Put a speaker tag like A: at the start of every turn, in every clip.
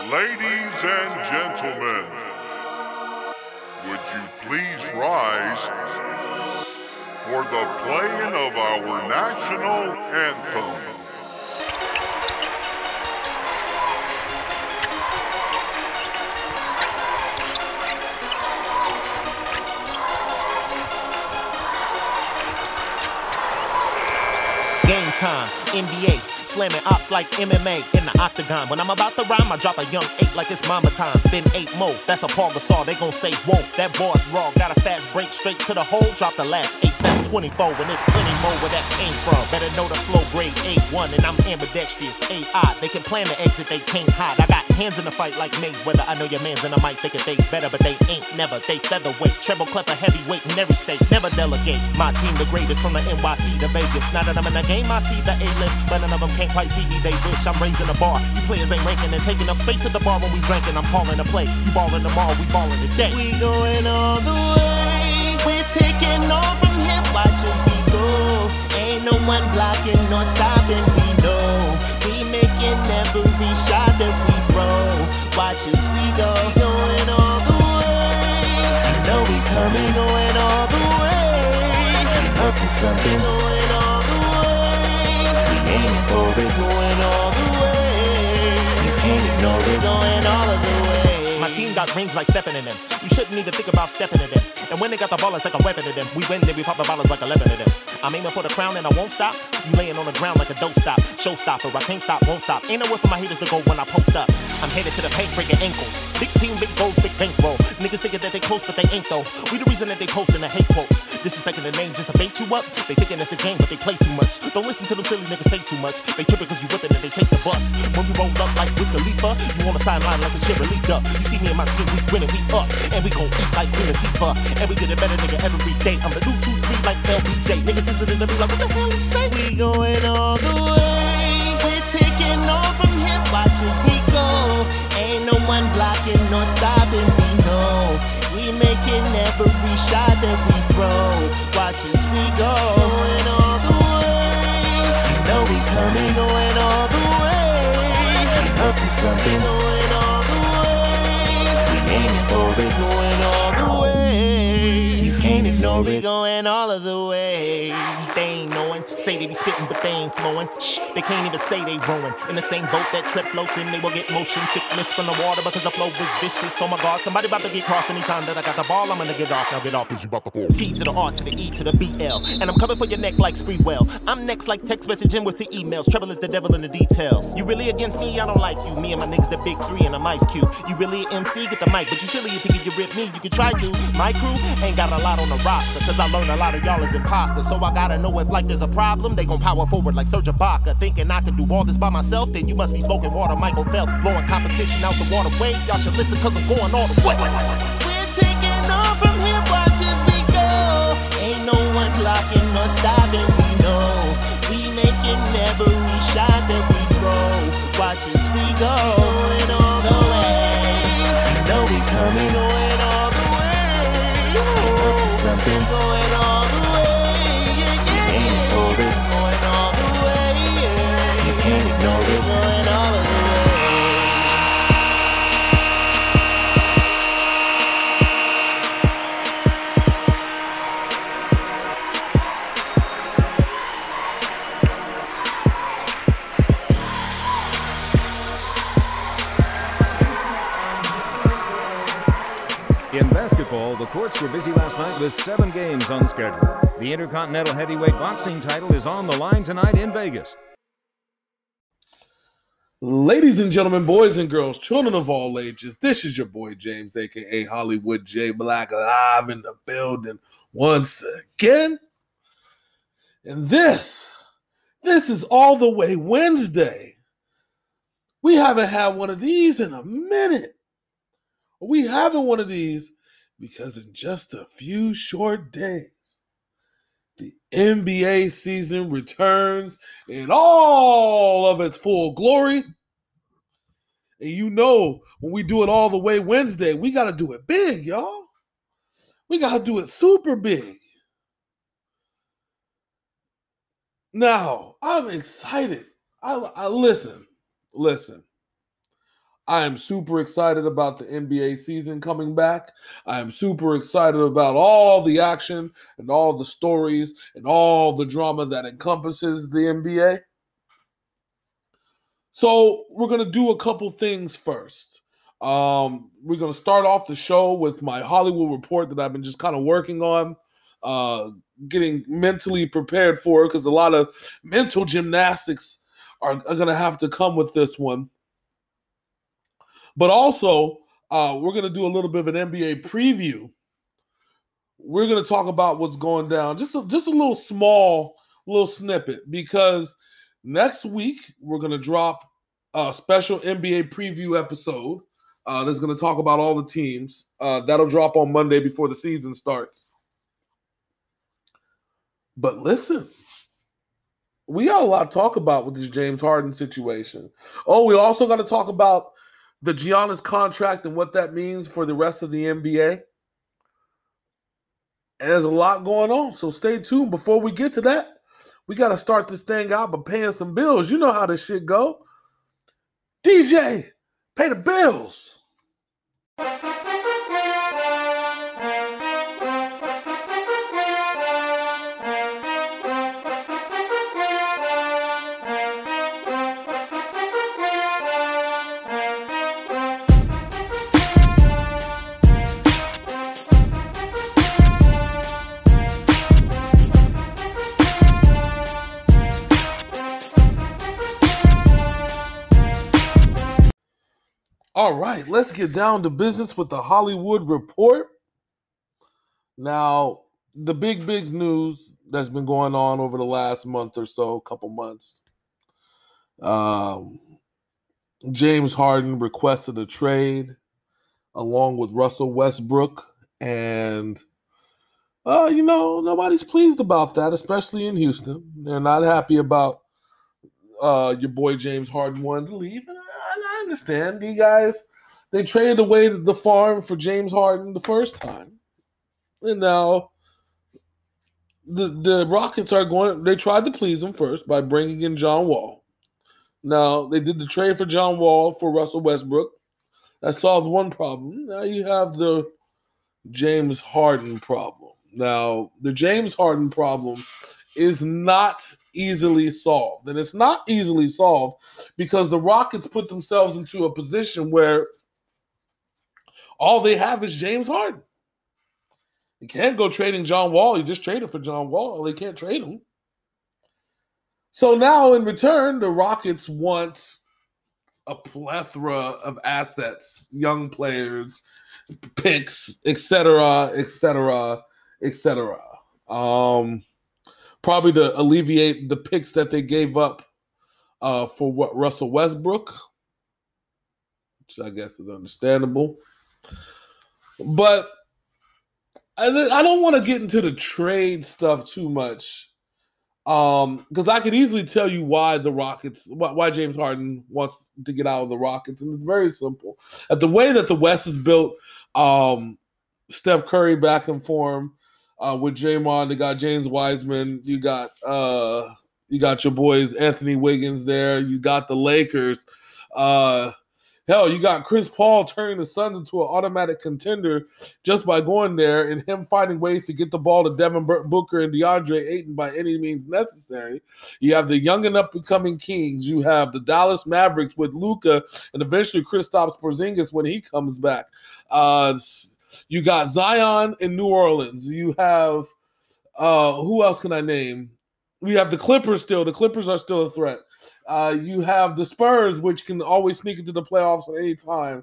A: Ladies and gentlemen, would you please rise for the playing of our national anthem?
B: Game time, NBA, slamming ops like MMA in the octagon. When I'm about to rhyme, I drop a young 8 like it's mama time. Then 8 more, that's a Paul Gasol, they gon' say, whoa, that boy's raw. Got a fast break straight to the hole, drop the last 8, that's 24. And there's plenty more where that came from. Better know the flow grade A1, and I'm ambidextrous, AI. They can plan to exit, they can't hide. I got hands in the fight like Mayweather. I know your mans in the mic thinking they better, but they ain't never. They featherweight, treble cleffer, heavyweight in every state. Never delegate. My team the greatest from the NYC to Vegas. Now that I'm in the game, I see the A-list, but none of them can't quite see me. They wish I'm raising the bar. You players ain't ranking and taking up space at the bar when we drinking. I'm calling a play. You ballin' tomorrow, we ballin' today. We going all the way. We're taking off from here. Watch us we go. Ain't no one blocking nor stopping. We know we making every shot that we throw. Watch us we go. Going all the way. You know we coming. Going all the way. Up to something. Going all the way. Aiming for it, going all the way. You can't ignore it, going all of the way. My team got rings like stepping in them. You shouldn't even think about stepping in them. And when they got the ball, it's like a weapon to them. We win, then we pop the bottles like 11 of them. I'm aiming for the crown and I won't stop. You laying on the ground like a don't stop. Showstopper, I can't stop, won't stop. Ain't nowhere for my haters to go when I post up. I'm headed to the paint, breaking ankles. Big team, big goals, big bankroll. Niggas thinking that they close, but they ain't though. We the reason that they posting the hate quotes. Disrespecting the name just to bait you up. They thinking it's a game, but they play too much. Don't listen to them silly niggas say too much. They tripping cause you whipping and they take the bus. When we roll up like Wiz Khalifa, you on the sideline like a cheerleader. You see me and my team, we winning, we up. And we gon' eat like Queen Latifah. And we get a better nigga every day. I'm the new 2-3 like LBJ. Niggas listening to me like, what the hell we say? We going all the way. We're taking off from here. Watch as we go. Ain't no one blocking nor stopping. We know we making every shot that we throw. Watch as we go. Going all the way. You know we coming. Going all the way. Up to something. Going all the way. We aiming for it. Going all the way. You can't ignore it. Going all of the way. They ain't knowing. Say they be spitting, but they ain't flowing. Shh, they can't even say they rowing. In the same boat that Trip floats in, they will get motion sickness from the water because the flow is vicious. Oh my God, somebody about to get crossed anytime that I got the ball. I'm gonna get off. Now get off, cause you about to fall. T to the R to the E to the BL. And I'm coming for your neck like Spreewell. I'm next like text messaging with the emails. Trouble is the devil in the details. You really against me? I don't like you. Me and my niggas the big 3 and I'm Ice Cube. You really an MC? Get the mic. But you silly, you think you rip me? You can try to. My crew ain't got a lot on the roster, cause I learned a lot of y'all is imposters. So I gotta know if like there's a problem, they gon' power forward like Serge Ibaka. Thinking I can do all this by myself, then you must be smoking water. Michael Phelps blowing competition out the waterway. Y'all should listen cause I'm going all the way. We're taking off from here, watch as we go. Ain't no one blocking or stopping, we know. We making every shot that we throw. Watch as we go. Going all the way. You know we coming, going all the way. Up to something, going all the way. Ain't over it, going all the way. You can't ignore it, going all of the way.
C: In basketball, the courts were busy last night with 7 games on schedule. The Intercontinental Heavyweight Boxing title is on the line tonight in Vegas.
D: Ladies and gentlemen, boys and girls, children of all ages, this is your boy James, a.k.a. Hollywood J Black, live in the building once again. And this is All the Way Wednesday. We haven't had one of these in a minute. We haven't one of these because in just a few short days, the NBA season returns in all of its full glory. And you know, when we do it all the way Wednesday, we got to do it big, y'all. We got to do it super big. Now, I'm excited. I listen. I am super excited about the NBA season coming back. I am super excited about all the action and all the stories and all the drama that encompasses the NBA. So we're going to do a couple things first. We're going to start off the show with my Hollywood report that I've been just kind of working on, getting mentally prepared for, because a lot of mental gymnastics are going to have to come with this one. But also, we're going to do a little bit of an NBA preview. We're going to talk about what's going down, just a little small little snippet, because next week we're going to drop a special NBA preview episode that's going to talk about all the teams. That'll drop on Monday before the season starts. But listen, we got a lot to talk about with this James Harden situation. Oh, we also got to talk about the Giannis contract and what that means for the rest of the NBA. And there's a lot going on, so stay tuned. Before we get to that, we got to start this thing out by paying some bills. You know how this shit go. DJ, pay the bills. All right, let's get down to business with the Hollywood report. Now, the big news that's been going on over the last month or so, couple months. James Harden requested a trade along with Russell Westbrook, and nobody's pleased about that, especially in Houston. They're not happy about your boy James Harden wanting to leave. And I understand. You guys, they traded away the farm for James Harden the first time. And now the Rockets they tried to please him first by bringing in John Wall. Now, they did the trade for John Wall for Russell Westbrook. That solves one problem. Now you have the James Harden problem. Now, the James Harden problem is not easily solved. And it's not easily solved because the Rockets put themselves into a position where all they have is James Harden. You can't go trading John Wall. You just traded for John Wall. They can't trade him. So now in return, the Rockets want a plethora of assets, young players, picks, etc., etc., etc. Probably to alleviate the picks that they gave up for Russell Westbrook, which I guess is understandable. But I don't want to get into the trade stuff too much, because I could easily tell you why why James Harden wants to get out of the Rockets, and it's very simple. At the way that the West is built, Steph Curry back in form. With Draymond, they got James Wiseman. You got your boys Anthony Wiggins there. You got the Lakers. Hell, you got Chris Paul turning the Suns into an automatic contender just by going there and him finding ways to get the ball to Devin Booker and DeAndre Ayton by any means necessary. You have the young and up-and-coming Kings. You have the Dallas Mavericks with Luka and eventually Kristaps Porzingis when he comes back. You got Zion in New Orleans. You have, who else can I name? We have the Clippers still. The Clippers are still a threat. You have the Spurs, which can always sneak into the playoffs at any time.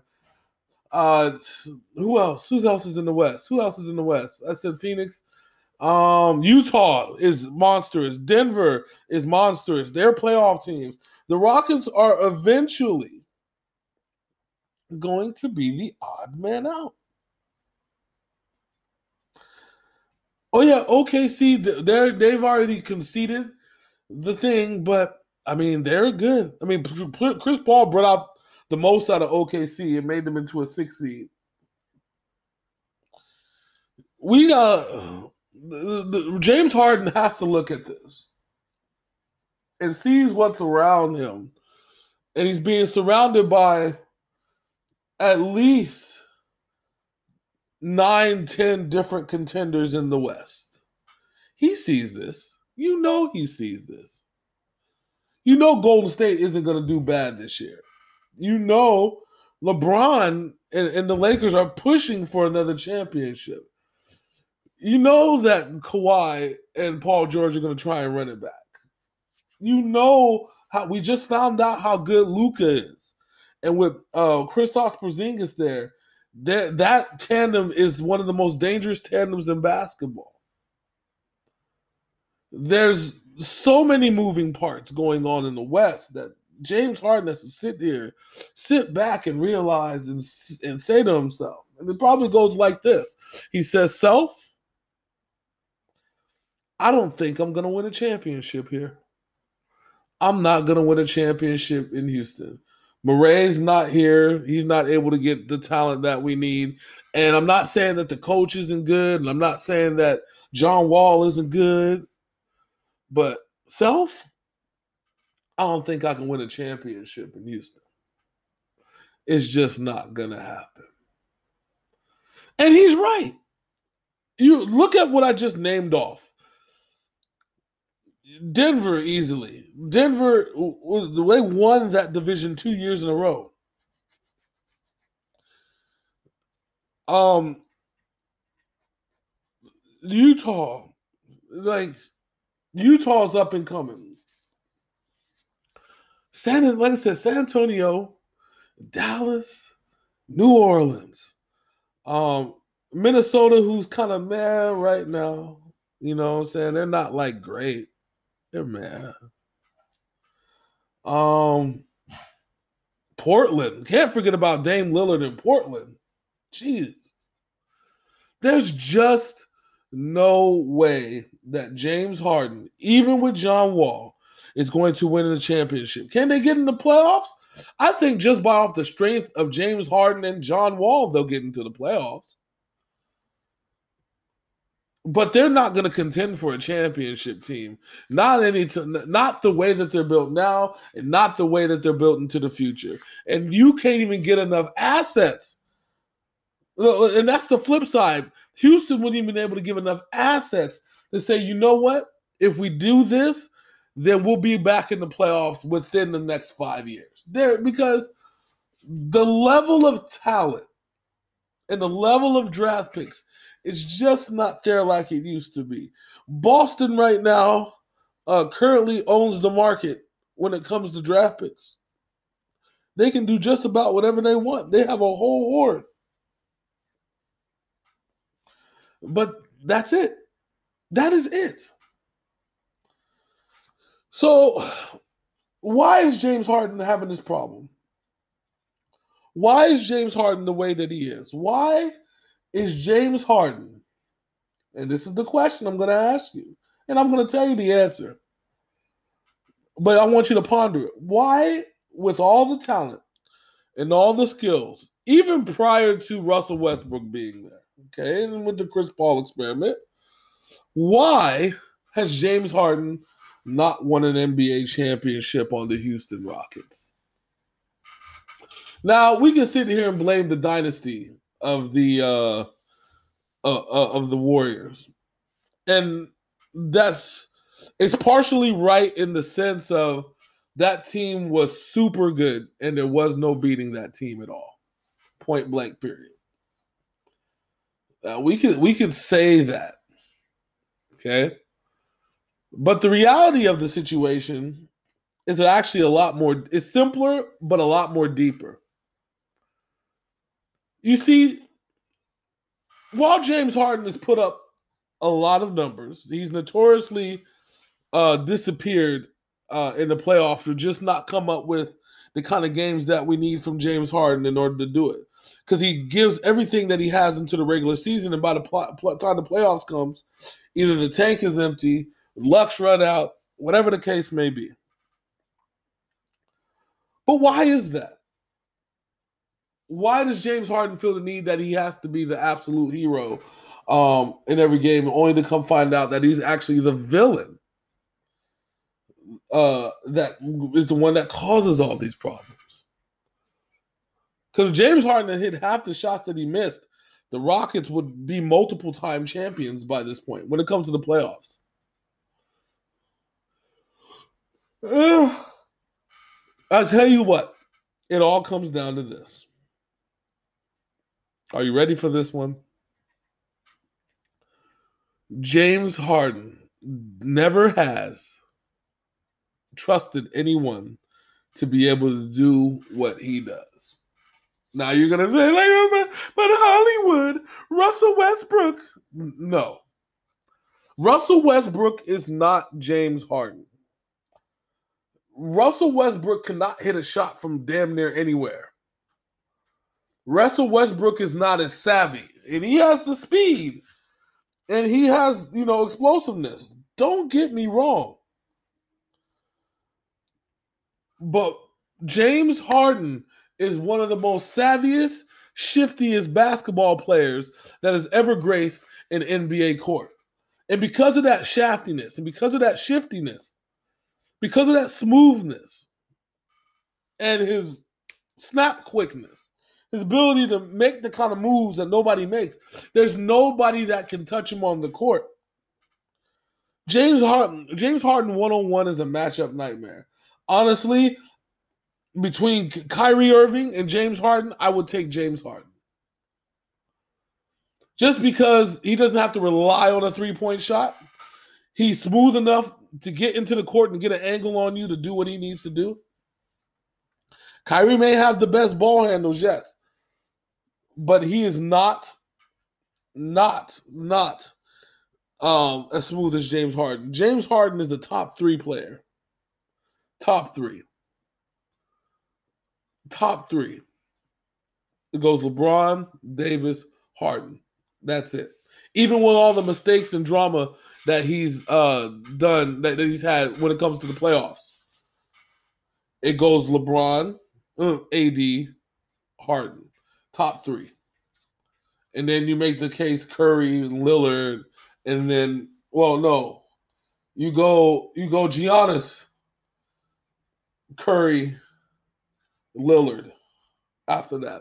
D: Who else? Who else is in the West? I said Phoenix. Utah is monstrous. Denver is monstrous. They're playoff teams. The Rockets are eventually going to be the odd man out. Oh yeah, OKC, they've already conceded the thing, but I mean they're good. I mean, Chris Paul brought out the most out of OKC and made them into a 6 seed. We James Harden has to look at this and sees what's around him, and he's being surrounded by at least 9, 10 different contenders in the West. He sees this. You know he sees this. You know Golden State isn't going to do bad this year. You know LeBron and the Lakers are pushing for another championship. You know that Kawhi and Paul George are going to try and run it back. You know how we just found out how good Luka is. And with Kristaps Porzingis there, that tandem is one of the most dangerous tandems in basketball. There's so many moving parts going on in the West that James Harden has to sit back and realize and say to himself, and it probably goes like this. He says, self, I don't think I'm going to win a championship here. I'm not going to win a championship in Houston. Murray's not here. He's not able to get the talent that we need. And I'm not saying that the coach isn't good, and I'm not saying that John Wall isn't good. But self, I don't think I can win a championship in Houston. It's just not going to happen. And he's right. You look at what I just named off. Denver easily. Denver, they won that division 2 years in a row. Utah, Utah's up and coming. Like I said, San Antonio, Dallas, New Orleans, Minnesota, who's kind of mad right now. You know what I'm saying? They're not like great. They're mad. Portland. Can't forget about Dame Lillard in Portland. Jesus. There's just no way that James Harden, even with John Wall, is going to win the championship. Can they get in the playoffs? I think just by off the strength of James Harden and John Wall, they'll get into the playoffs. But they're not going to contend for a championship team. Not the way that they're built now, and not the way that they're built into the future. And you can't even get enough assets. And that's the flip side. Houston wouldn't even be able to give enough assets to say, you know what? If we do this, then we'll be back in the playoffs within the next 5 years. Because the level of talent and the level of draft picks is just not there like it used to be. Boston right now currently owns the market when it comes to draft picks. They can do just about whatever they want. They have a whole horde. But that's it. That is it. So why is James Harden having this problem? Why is James Harden the way that he is? Why is James Harden, and this is the question I'm going to ask you, and I'm going to tell you the answer, but I want you to ponder it. Why, with all the talent and all the skills, even prior to Russell Westbrook being there, okay, and with the Chris Paul experiment, why has James Harden not won an NBA championship on the Houston Rockets? Now, we can sit here and blame the dynasty of the Warriors. And it's partially right in the sense of that team was super good and there was no beating that team at all. Point blank, period. We could say that. Okay? But the reality of the situation is actually it's simpler, but a lot more deeper. You see, while James Harden has put up a lot of numbers, he's notoriously disappeared in the playoffs or just not come up with the kind of games that we need from James Harden in order to do it. Because he gives everything that he has into the regular season, and by the time the playoffs comes, either the tank is empty, luck's run out, whatever the case may be. But why is that? Why does James Harden feel the need that he has to be the absolute hero in every game, only to come find out that he's actually the villain that is the one that causes all these problems? Because if James Harden had hit half the shots that he missed, the Rockets would be multiple-time champions by this point when it comes to the playoffs. I'll tell you what, it all comes down to this. Are you ready for this one? James Harden never has trusted anyone to be able to do what he does. Now you're going to say, but Hollywood, Russell Westbrook. No. Russell Westbrook is not James Harden. Russell Westbrook cannot hit a shot from damn near anywhere. Russell Westbrook is not as savvy, and he has the speed, and he has, explosiveness. Don't get me wrong. But James Harden is one of the most savviest, shiftiest basketball players that has ever graced an NBA court. And because of that shaftiness, and because of that shiftiness, because of that smoothness, and his snap quickness, his ability to make the kind of moves that nobody makes, there's nobody that can touch him on the court. James Harden one-on-one is a matchup nightmare. Honestly, between Kyrie Irving and James Harden, I would take James Harden. Just because he doesn't have to rely on a three-point shot. He's smooth enough to get into the court and get an angle on you to do what he needs to do. Kyrie may have the best ball handles, yes. But he is not as smooth as James Harden. James Harden is a top 3 player. Top 3. It goes LeBron, Davis, Harden. That's it. Even with all the mistakes and drama that he's done, that he's had when it comes to the playoffs. It goes LeBron, AD, Harden. Top 3. And then you make the case Curry, Lillard, and then, you go Giannis, Curry, Lillard after that.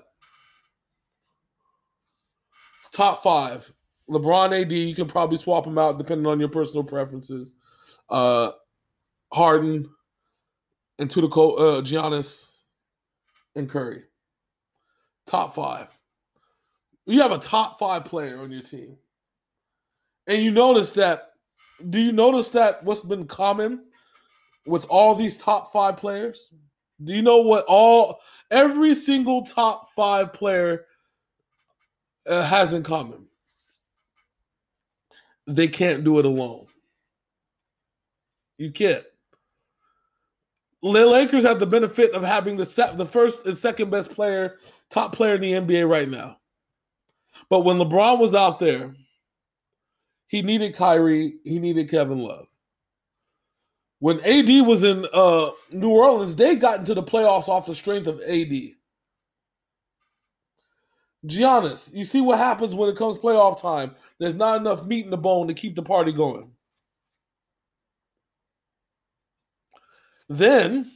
D: Top 5. LeBron, AD, you can probably swap them out depending on your personal preferences. Harden, and Giannis, and Curry. Top 5. You have a top 5 player on your team. And do you notice that what's been common with all these top 5 players? Do you know what every single top 5 player has in common? They can't do it alone. You can't. The Lakers have the benefit of having the first and second best player, top player in the NBA right now. But when LeBron was out there, he needed Kyrie, he needed Kevin Love. When AD was in New Orleans, they got into the playoffs off the strength of AD. Giannis, you see what happens when it comes playoff time. There's not enough meat in the bone to keep the party going. Then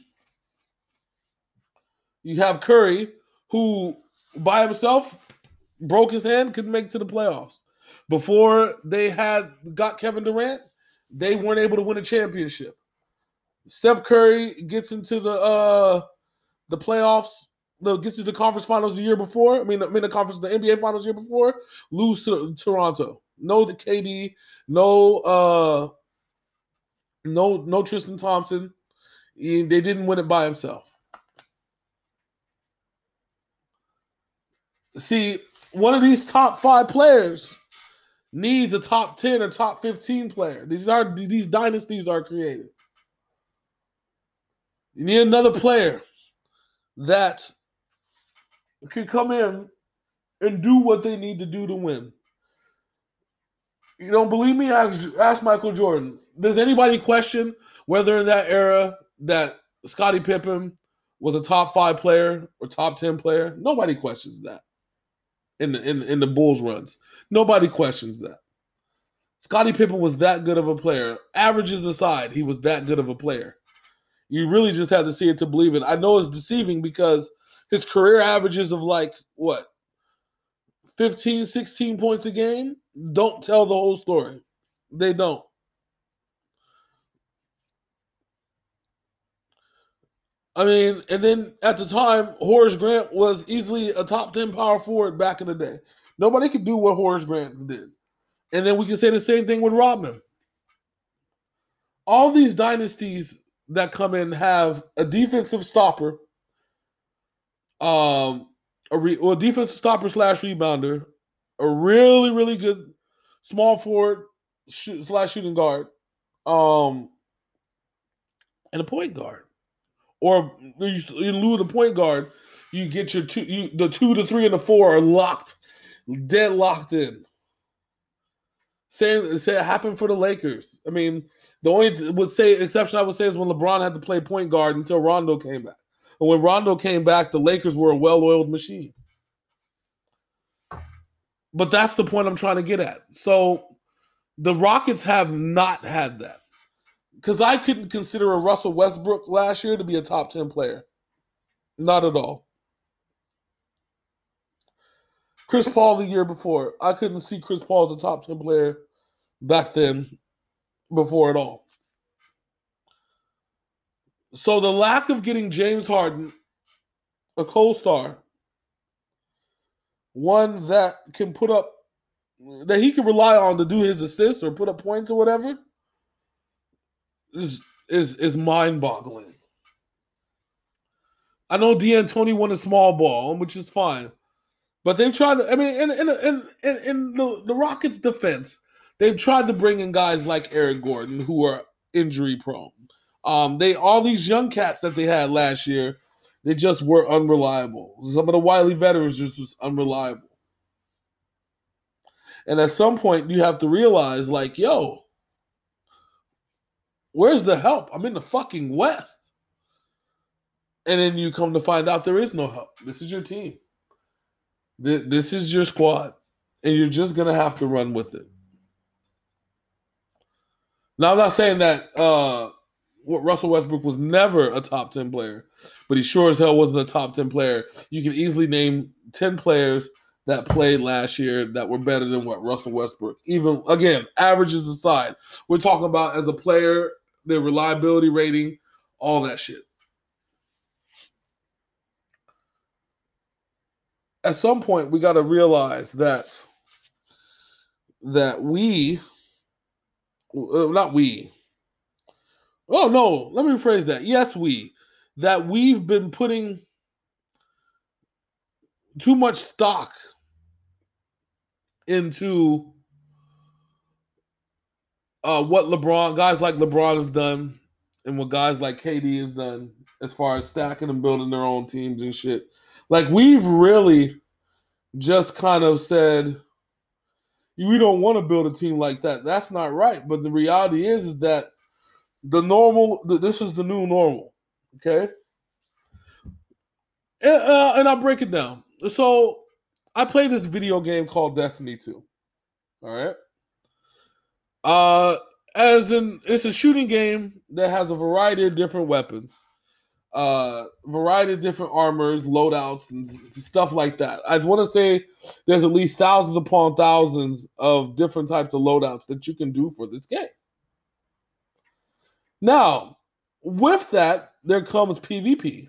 D: you have Curry, who by himself broke his hand, couldn't make it to the playoffs. Before they got Kevin Durant, they weren't able to win a championship. Steph Curry gets into the playoffs, gets to the conference finals the year before. The NBA finals the year before, lose to Toronto. No KD, no Tristan Thompson. They didn't win it by himself. See, one of these top 5 players needs a top 10 or top 15 player. These dynasties are created. You need another player that can come in and do what they need to do to win. You don't believe me? Ask Michael Jordan. Does anybody question whether in that era that Scottie Pippen was a top 5 player or top 10 player? Nobody questions that. In the Bulls runs, nobody questions that. Scottie Pippen was that good of a player. Averages aside, he was that good of a player. You really just have to see it to believe it. I know it's deceiving because his career averages of like, what, 15, 16 points a game don't tell the whole story. They don't. I mean, and then at the time, Horace Grant was easily a top 10 power forward back in the day. Nobody could do what Horace Grant did. And then we can say the same thing with Rodman. All these dynasties that come in have a defensive stopper, a defensive stopper / rebounder, a really, really good small forward / shooting guard, and a point guard. Or you lose the point guard, you get your the 2, the 3, and the 4 are locked, dead locked in. Say it happened for the Lakers. I mean, the only exception I would say is when LeBron had to play point guard until Rondo came back. And when Rondo came back, the Lakers were a well-oiled machine. But that's the point I'm trying to get at. So the Rockets have not had that. Because I couldn't consider a Russell Westbrook last year to be a top 10 player. Not at all. Chris Paul the year before. I couldn't see Chris Paul as a top 10 player back then before at all. So the lack of getting James Harden, a co-star, one that can put up, that he can rely on to do his assists or put up points or whatever, is mind-boggling. I know D'Antoni won a small ball, which is fine. But they've tried to, I mean, in the Rockets' defense, they've tried to bring in guys like Eric Gordon, who are injury-prone. All these young cats that they had last year, they just were unreliable. Some of the wily veterans just was unreliable. And at some point, you have to realize, like, yo, where's the help? I'm in the fucking West. And then you come to find out there is no help. This is your team. This is your squad. And you're just going to have to run with it. Now, I'm not saying that Russell Westbrook was never a top 10 player, but he sure as hell wasn't a top 10 player. You can easily name 10 players that played last year that were better than what Russell Westbrook. Even, again, averages aside. We're talking about as a player, their reliability rating, all that shit. At some point, we got to realize that we, not we. Oh, no, let me rephrase that. Yes, that we've been putting too much stock into what guys like LeBron have done and what guys like KD has done as far as stacking and building their own teams and shit. Like, we've really just kind of said, we don't want to build a team like that. That's not right. But the reality is that this is the new normal. Okay? And I'll break it down. So, I play this video game called Destiny 2. All right? It's a shooting game that has a variety of different weapons. Variety of different armors, loadouts, and stuff like that. I want to say there's at least thousands upon thousands of different types of loadouts that you can do for this game. Now, with that, there comes PvP.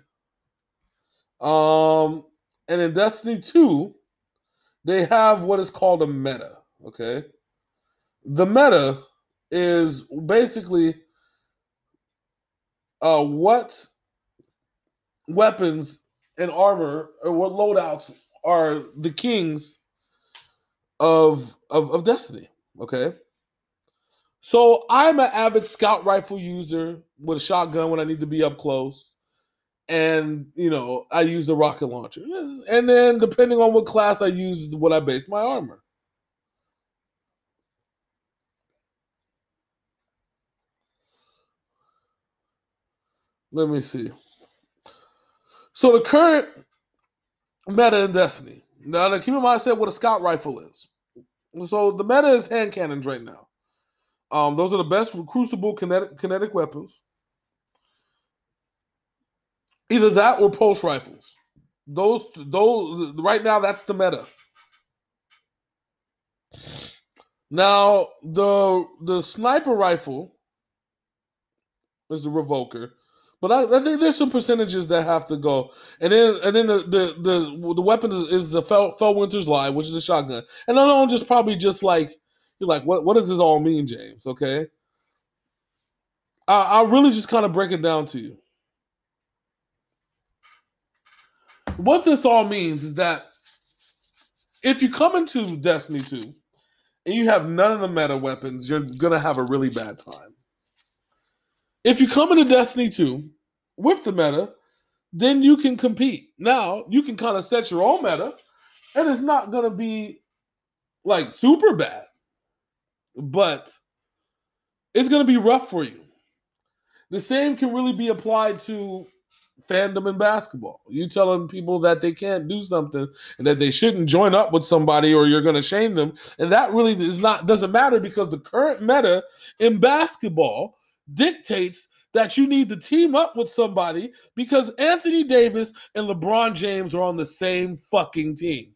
D: And in Destiny 2, they have what is called a meta. Okay? The meta is basically what weapons and armor or what loadouts are the kings of Destiny. Okay. So I'm an avid scout rifle user with a shotgun when I need to be up close. And, I use the rocket launcher. And then depending on what class I use is what I base my armor. Let me see. So the current meta in Destiny. Now, keep in mind I said what a scout rifle is. So the meta is hand cannons right now. Those are the best crucible kinetic weapons. Either that or pulse rifles. Those right now, that's the meta. Now, the sniper rifle is a revoker, but I think there's some percentages that have to go, and then the weapon is the Fellwinter's Lie, which is a shotgun, and I don't just probably just like you're like, what does this all mean, James? Okay, I'll really just kind of break it down to you. What this all means is that if you come into Destiny 2 and you have none of the meta weapons, you're going to have a really bad time. If you come into Destiny 2 with the meta, then you can compete. Now, you can kind of set your own meta, and it's not going to be like super bad, but it's going to be rough for you. The same can really be applied to fandom in basketball. You telling people that they can't do something and that they shouldn't join up with somebody or you're going to shame them, and that really doesn't matter because the current meta in basketball dictates that you need to team up with somebody because Anthony Davis and LeBron James are on the same fucking team.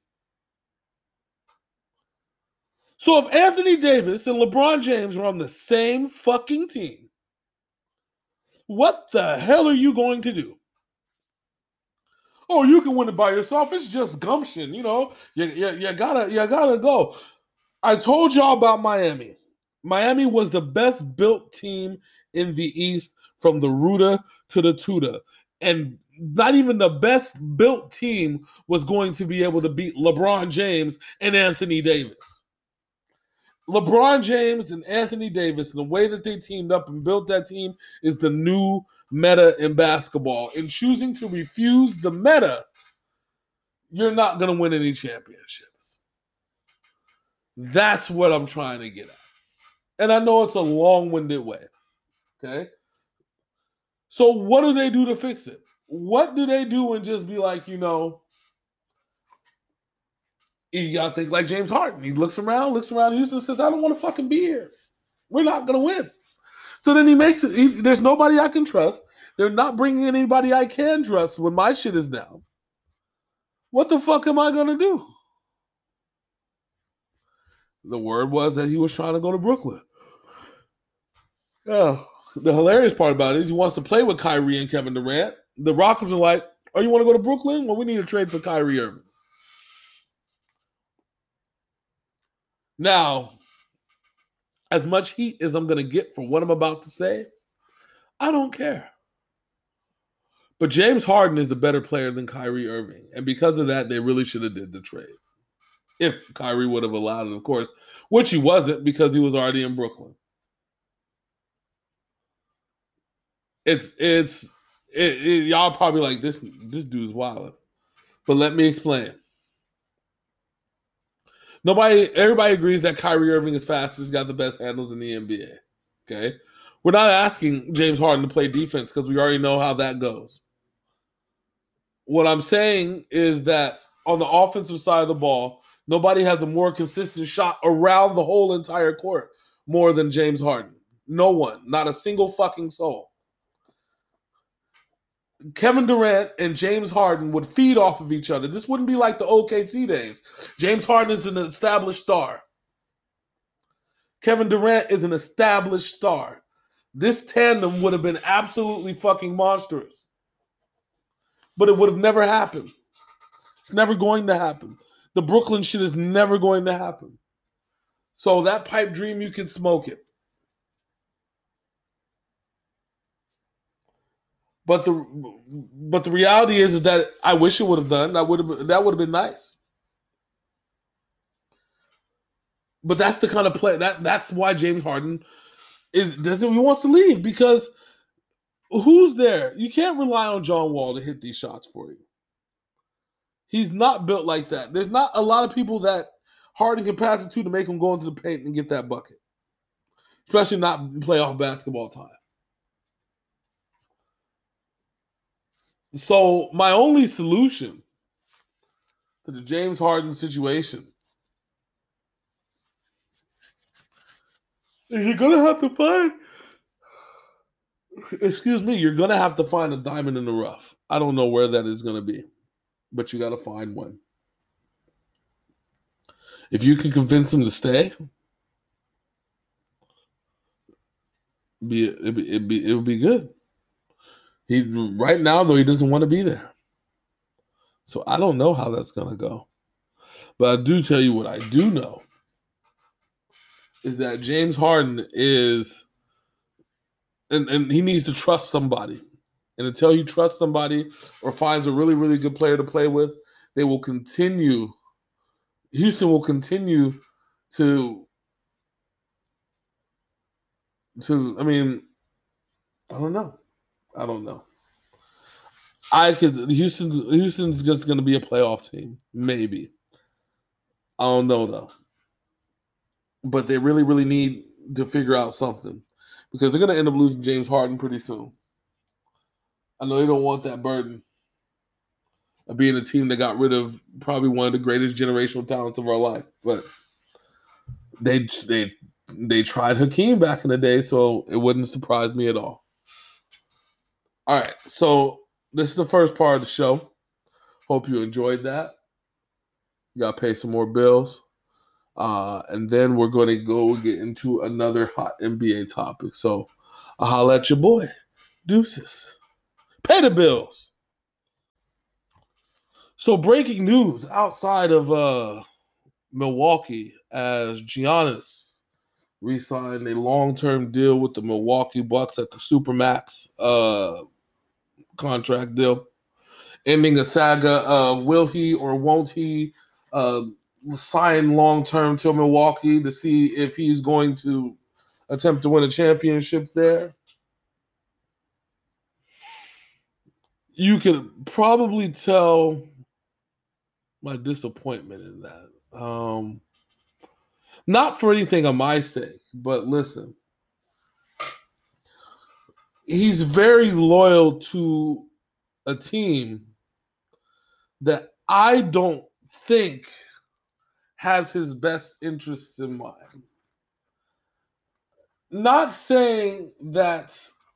D: So if Anthony Davis and LeBron James are on the same fucking team, what the hell are you going to do? Oh, you can win it by yourself. It's just gumption, you know. You gotta go. I told y'all about Miami. Miami was the best built team in the East from the Ruta to the Tuta. And not even the best built team was going to be able to beat LeBron James and Anthony Davis. LeBron James and Anthony Davis, and the way that they teamed up and built that team is the new meta in basketball. In choosing to refuse the meta, you're not going to win any championships. That's what I'm trying to get at. And I know it's a long-winded way. Okay? So what do they do to fix it? What do they do and just be like, you know, you got to think like James Harden. He looks around Houston and says, I don't want to fucking be here. We're not going to win. So then he makes it. There's nobody I can trust. They're not bringing in anybody I can trust when my shit is down. What the fuck am I going to do? The word was that he was trying to go to Brooklyn. Oh, the hilarious part about it is he wants to play with Kyrie and Kevin Durant. The Rockets are like, oh, you want to go to Brooklyn? Well, we need to trade for Kyrie Irving. Now, as much heat as I'm going to get for what I'm about to say, I don't care. But James Harden is the better player than Kyrie Irving. And because of that, they really should have did the trade. If Kyrie would have allowed it, of course, which he wasn't because he was already in Brooklyn. Y'all probably like, this dude's wild. But let me explain. Everybody agrees that Kyrie Irving is fast. He's got the best handles in the NBA. Okay? We're not asking James Harden to play defense because we already know how that goes. What I'm saying is that on the offensive side of the ball, nobody has a more consistent shot around the whole entire court more than James Harden. No one. Not a single fucking soul. Kevin Durant and James Harden would feed off of each other. This wouldn't be like the OKC days. James Harden is an established star. Kevin Durant is an established star. This tandem would have been absolutely fucking monstrous. But it would have never happened. It's never going to happen. The Brooklyn shit is never going to happen. So that pipe dream, you can smoke it. But the reality is that I wish it would have done. That would have been nice. But that's the kind of play that's why James Harden he wants to leave, because who's there? You can't rely on John Wall to hit these shots for you. He's not built like that. There's not a lot of people that Harden can pass it to make him go into the paint and get that bucket. Especially not in playoff basketball time. So my only solution to the James Harden situation is you're going to have to find a diamond in the rough. I don't know where that is going to be. but you got to find one. If you can convince him to stay, it would be good. He right now though he doesn't want to be there, so I don't know how that's gonna go. But I do tell you what I do know is that James Harden is, and he needs to trust somebody. And until he trusts somebody or finds a really, really good player to play with, they will continue. Houston will continue to. I mean, I don't know. Houston's just going to be a playoff team, maybe. I don't know though. But they really, really need to figure out something because they're going to end up losing James Harden pretty soon. I know they don't want that burden of being a team that got rid of probably one of the greatest generational talents of our life, but they tried Hakeem back in the day, so it wouldn't surprise me at all. All right, so this is the first part of the show. Hope you enjoyed that. You got to pay some more bills. And then we're going to go get into another hot NBA topic. So I'll holla at your boy. Deuces. Pay the bills. So breaking news outside of Milwaukee as Giannis re-signed a long-term deal with the Milwaukee Bucks at the Supermax contract deal, ending a saga of will he or won't he sign long-term till Milwaukee to see if he's going to attempt to win a championship there. You could probably tell my disappointment in that. Not for anything on my sake, but listen, he's very loyal to a team that I don't think has his best interests in mind. Not saying that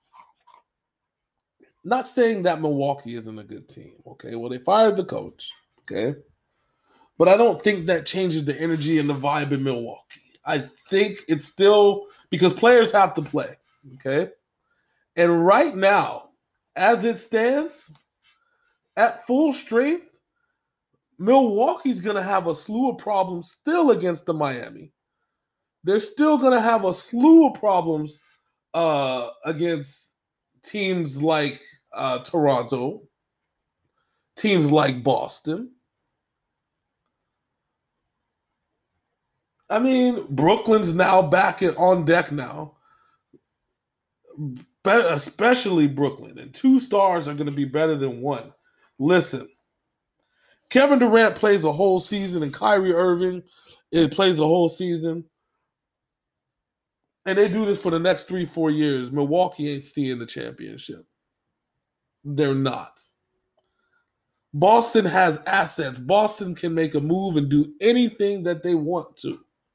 D: Milwaukee isn't a good team, okay? Well, they fired the coach, okay? But I don't think that changes the energy and the vibe in Milwaukee. I think it's still because players have to play, okay? And right now, as it stands, at full strength, Milwaukee's going to have a slew of problems still against the Miami. They're still going to have a slew of problems against teams like Toronto, teams like Boston. I mean, Brooklyn's now back on deck now, especially Brooklyn. And 2 stars are going to be better than 1. Listen, Kevin Durant plays a whole season and Kyrie Irving plays a whole season. And they do this for the next 3-4 years. Milwaukee ain't seeing the championship. They're not. Boston has assets. Boston can make a move and do anything that they want to.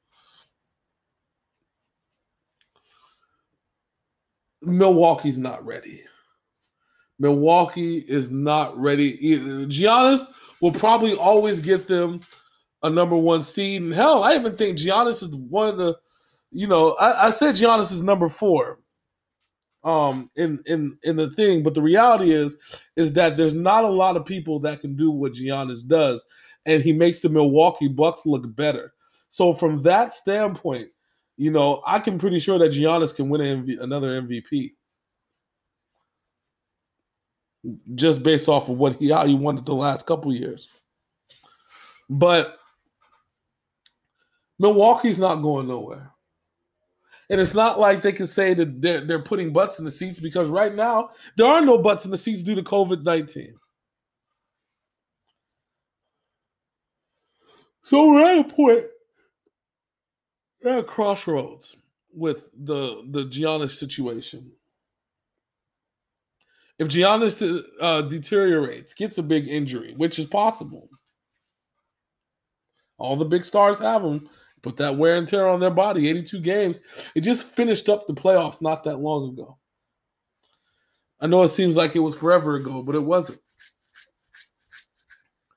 D: Milwaukee's not ready. Milwaukee is not ready either. Giannis will probably always get them a number 1 seed. And hell, I even think Giannis is one of the, I said Giannis is number 4 in the thing, but the reality is that there's not a lot of people that can do what Giannis does, and he makes the Milwaukee Bucks look better. So from that standpoint, I can pretty sure that Giannis can win another MVP. Just based off of how he won it the last couple years. But Milwaukee's not going nowhere. And it's not like they can say that they're putting butts in the seats because right now there are no butts in the seats due to COVID-19. So we're at a point, at a crossroads with the Giannis situation. If Giannis deteriorates, gets a big injury, which is possible. All the big stars have them. Put that wear and tear on their body, 82 games. It just finished up the playoffs not that long ago. I know it seems like it was forever ago, but it wasn't.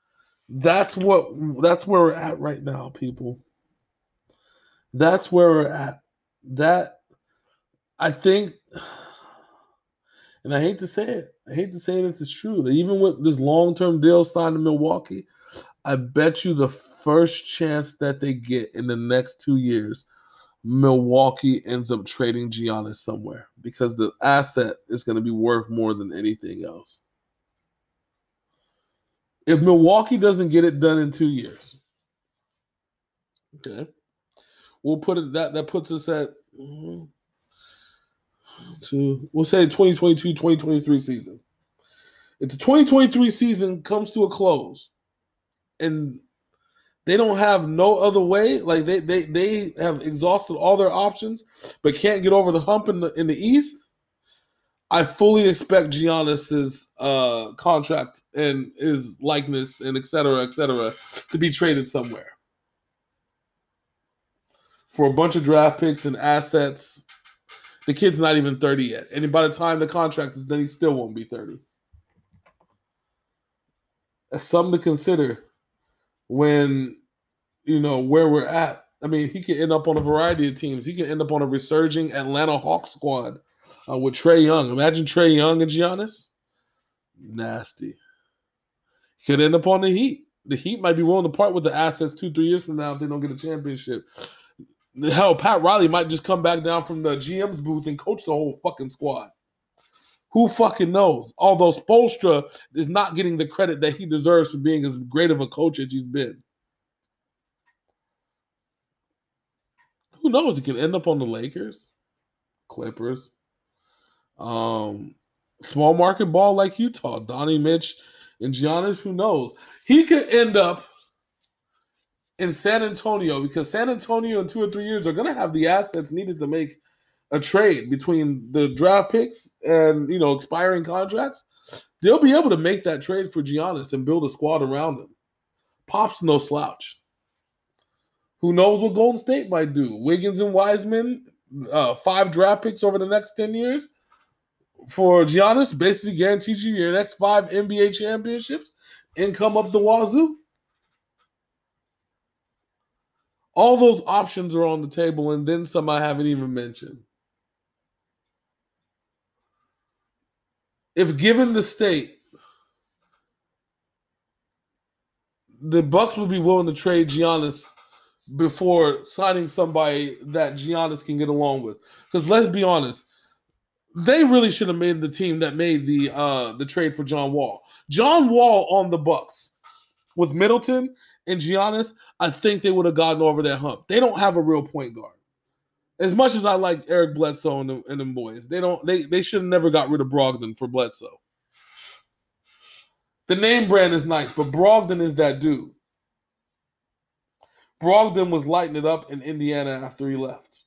D: That's where we're at right now, people. That's where we're at. That I think, and I hate to say it. I hate to say that it's true. That even with this long-term deal signed in Milwaukee, I bet you the first chance that they get in the next 2 years, Milwaukee ends up trading Giannis somewhere because the asset is going to be worth more than anything else. If Milwaukee doesn't get it done in 2 years, okay, we'll put it that puts us at we'll say 2022-2023 season. If the 2023 season comes to a close and they don't have no other way, like they have exhausted all their options but can't get over the hump in the East, I fully expect Giannis's contract and his likeness and et cetera, to be traded somewhere for a bunch of draft picks and assets. The kid's not even 30 yet. And by the time the contract is done, he still won't be 30. That's something to consider when, where we're at. I mean, he could end up on a variety of teams. He could end up on a resurging Atlanta Hawks squad with Trae Young. Imagine Trae Young and Giannis. Nasty. He could end up on the Heat. The Heat might be willing to part with the assets 2-3 years from now if they don't get a championship. Hell, Pat Riley might just come back down from the GM's booth and coach the whole fucking squad. Who fucking knows? Although Spoelstra is not getting the credit that he deserves for being as great of a coach as he's been. Who knows? He can end up on the Lakers, Clippers, small market ball like Utah, Donnie Mitch and Giannis. Who knows? He could end up in San Antonio because San Antonio in 2 or 3 years are going to have the assets needed to make a trade between the draft picks and, expiring contracts. They'll be able to make that trade for Giannis and build a squad around him. Pop's no slouch. Who knows what Golden State might do? Wiggins and Wiseman, 5 draft picks over the next 10 years for Giannis, basically guarantees you your next 5 NBA championships, income up the wazoo. All those options are on the table, and then some I haven't even mentioned. If given the state, the Bucks would be willing to trade Giannis before signing somebody that Giannis can get along with. Because let's be honest, they really should have made the team that made the trade for John Wall. John Wall on the Bucks with Middleton and Giannis, I think they would have gotten over that hump. They don't have a real point guard. As much as I like Eric Bledsoe and them boys, they should have never got rid of Brogdon for Bledsoe. The name brand is nice, but Brogdon is that dude. Brogdon was lighting it up in Indiana after he left.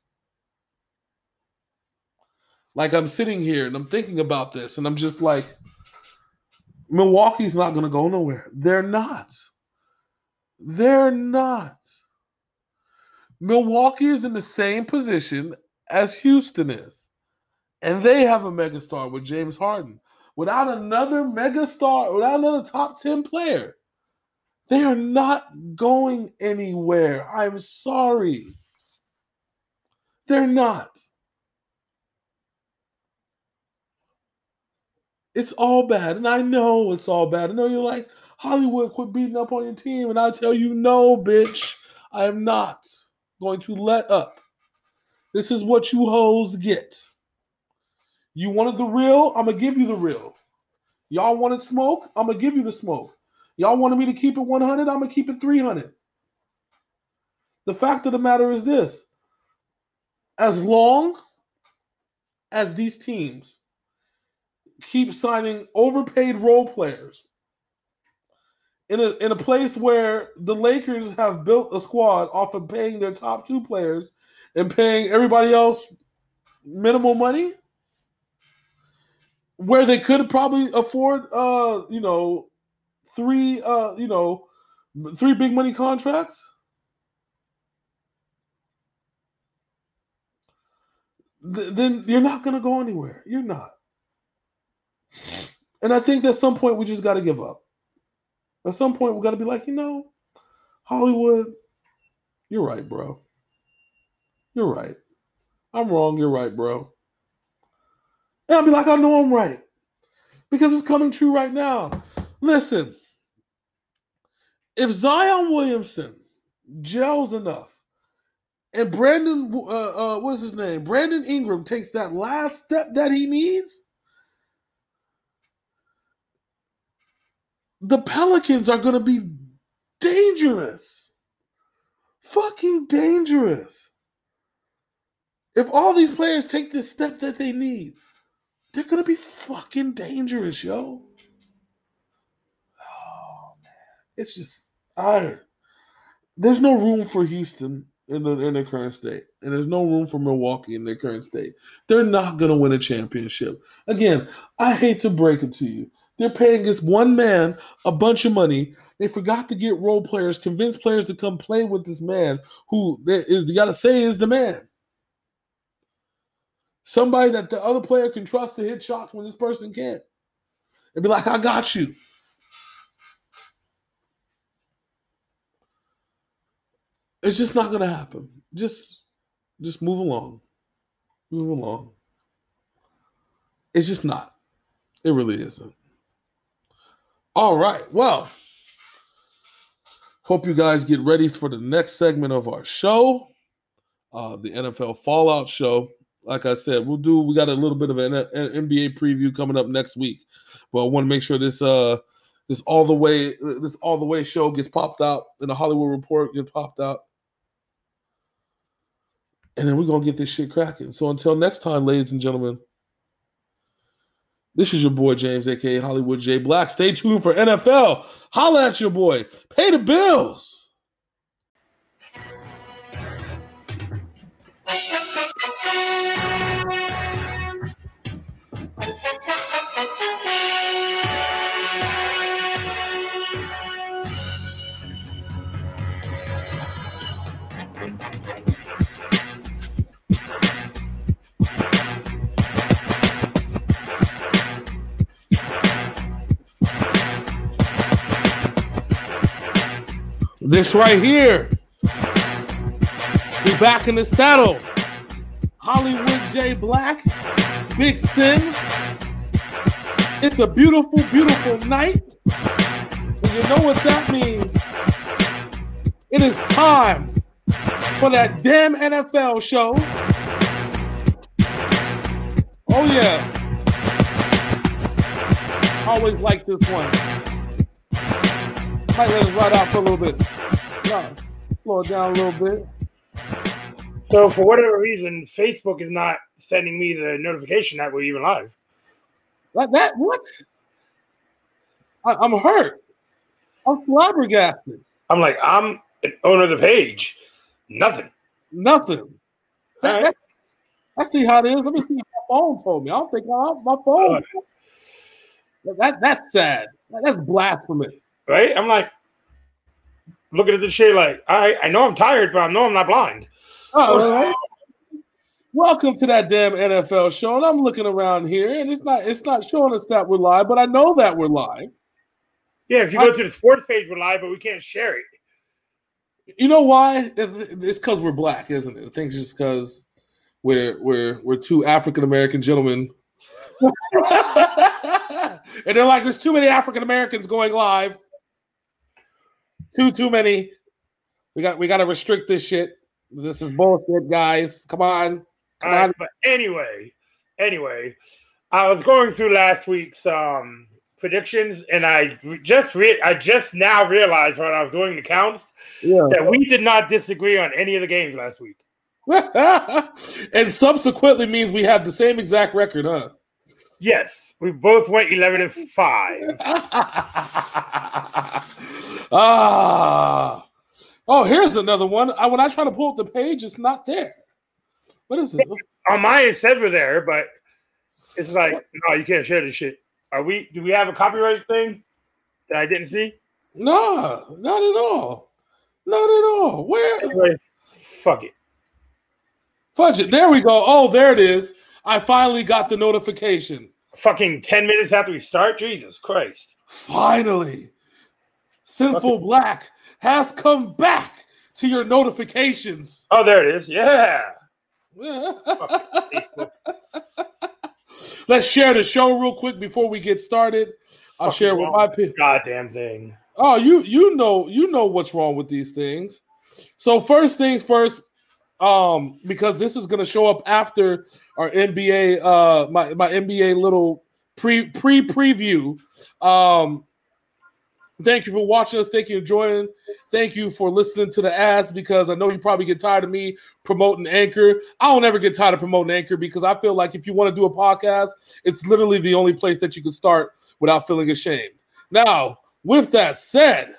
D: Like, I'm sitting here and I'm thinking about this, and I'm just like, Milwaukee's not going to go nowhere. They're not. They're not. Milwaukee is in the same position as Houston is. And they have a megastar with James Harden. Without another megastar, without another top 10 player, they are not going anywhere. I'm sorry. They're not. It's all bad. And I know it's all bad. I know you're like, Hollywood, quit beating up on your team. And I tell you, no, bitch. I am not going to let up. This is what you hoes get. You wanted the real? I'm going to give you the real. Y'all wanted smoke? I'm going to give you the smoke. Y'all wanted me to keep it 100? I'm going to keep it 300. The fact of the matter is this. As long as these teams keep signing overpaid role players in a place where the Lakers have built a squad off of paying their top 2 players and paying everybody else minimal money, where they could probably afford 3 big money contracts, then you're not going to go anywhere. You're not. And I think at some point we just got to give up. At some point, we got to be like, Hollywood, you're right, bro. You're right. I'm wrong. You're right, bro. And I'll be like, I know I'm right. Because it's coming true right now. Listen, if Zion Williamson gels enough and Brandon, what's his name? Brandon Ingram takes that last step that he needs, the Pelicans are going to be dangerous. Fucking dangerous. If all these players take this step that they need, they're going to be fucking dangerous, yo. Oh, man. It's just, there's no room for Houston in their current state. And there's no room for Milwaukee in their current state. They're not going to win a championship. Again, I hate to break it to you. They're paying this one man a bunch of money. They forgot to get role players, convince players to come play with this man who you got to say is the man. Somebody that the other player can trust to hit shots when this person can't. And be like, I got you. It's just not going to happen. Just move along. Move along. It's just not. It really isn't. All right. Well, hope you guys get ready for the next segment of our show, the NFL Fallout Show. Like I said, we got a little bit of an NBA preview coming up next week. But I want to make sure this all the way show gets popped out and the Hollywood Report gets popped out. And then we're going to get this shit cracking. So until next time, ladies and gentlemen, this is your boy James, a.k.a. Hollywood J. Black. Stay tuned for NFL. Holla at your boy. Pay the bills. This right here. We back in the saddle. Hollywood J. Black. Big Sin. It's a beautiful, beautiful night. And you know what that means. It is time for that damn NFL show. Oh, yeah. Always like this one. Might let us ride out for a little bit. No, slow it down a little bit.
E: So for whatever reason, Facebook is not sending me the notification that we're even live.
D: Like that? What? I'm hurt. I'm flabbergasted.
E: I'm like, I'm an owner of the page. Nothing.
D: I see how it is. Let me see if my phone told me. I don't think my phone. That's sad. That's blasphemous.
E: Right? I'm like, looking at this shit like, I know I'm tired, but I know I'm not blind.
D: Right. Welcome to that damn NFL show. And I'm looking around here, and it's not showing us that we're live, but I know that we're live.
E: Yeah, if you go to the sports page, we're live, but we can't share it.
D: You know why? It's because we're black, isn't it? I think it's just because we're two African American gentlemen. And they're like, there's too many African Americans going live. Too many. We got to restrict this shit. This is bullshit, guys. Come on.
E: But anyway, I was going through last week's predictions, and I just now realized when I was doing the counts that we did not disagree on any of the games last week.
D: And subsequently means we have the same exact record, huh?
E: Yes, we both went 11-5.
D: Oh, here's another one. When I try to pull up the page, it's not there. What is it?
E: On mine, it said we're there, but it's like, no, you can't share this shit. Do we have a copyright thing that I didn't see?
D: No, not at all. Not at all. Where?
E: Anyway, fuck it.
D: Fudge it. There we go. Oh, there it is. I finally got the notification.
E: Fucking 10 minutes after we start? Jesus Christ.
D: Finally. Sinful Black has come back to your notifications.
E: Oh, there it is. Yeah.
D: Let's share the show real quick before we get started. I'll share with my people.
E: Goddamn thing.
D: Oh, you know what's wrong with these things. So first things first, because this is gonna show up after our NBA, my NBA little preview. Thank you for watching us. Thank you for joining. Thank you for listening to the ads, because I know you probably get tired of me promoting Anchor. I don't ever get tired of promoting Anchor, because I feel like if you want to do a podcast, it's literally the only place that you can start without feeling ashamed. Now, with that said,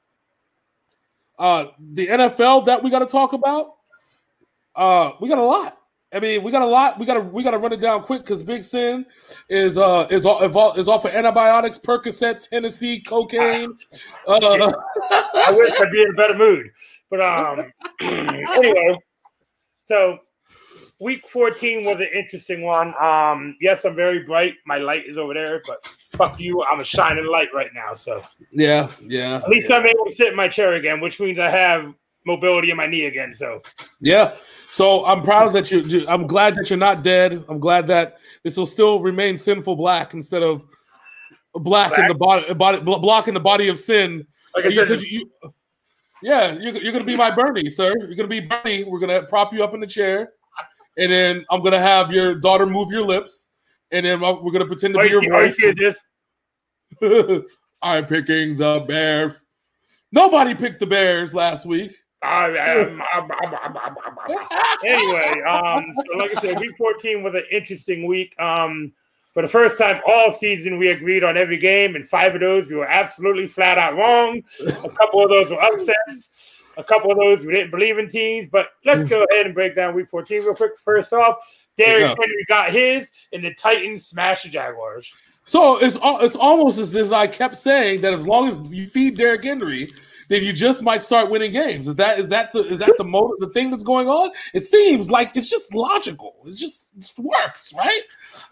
D: the NFL that we got to talk about, we got a lot. I mean, we got a lot. We got to run it down quick, because Big Sin is off of antibiotics, Percocets, Hennessy, cocaine.
E: I wish I'd be in a better mood, but anyway. So, week 14 was an interesting one. Yes, I'm very bright. My light is over there, but fuck you. I'm a shining light right now. So
D: yeah.
E: At least I'm able to sit in my chair again, which means I have mobility in my knee again. So
D: yeah. So I'm proud that I'm glad that you're not dead. I'm glad that this will still remain Sinful Black instead of black in the body blocking the body of sin.
E: Like I said,
D: you're gonna be my Bernie, sir. You're gonna be Bernie. We're gonna prop you up in the chair, and then I'm gonna have your daughter move your lips, and then we're gonna pretend to be your voice. I'm picking the Bears. Nobody picked the Bears last week.
E: Anyway, so like I said, week 14 was an interesting week. For the first time all season, we agreed on every game, and 5 of those we were absolutely flat out wrong. A couple of those were upsets. A couple of those we didn't believe in teams. But let's go ahead and break down week 14 real quick. First off, Derrick Henry got his, and the Titans smashed the Jaguars.
D: So it's almost as if I kept saying that as long as you feed Derrick Henry, then you just might start winning games. Is that the thing that's going on? It seems like it's just logical. It just works, right?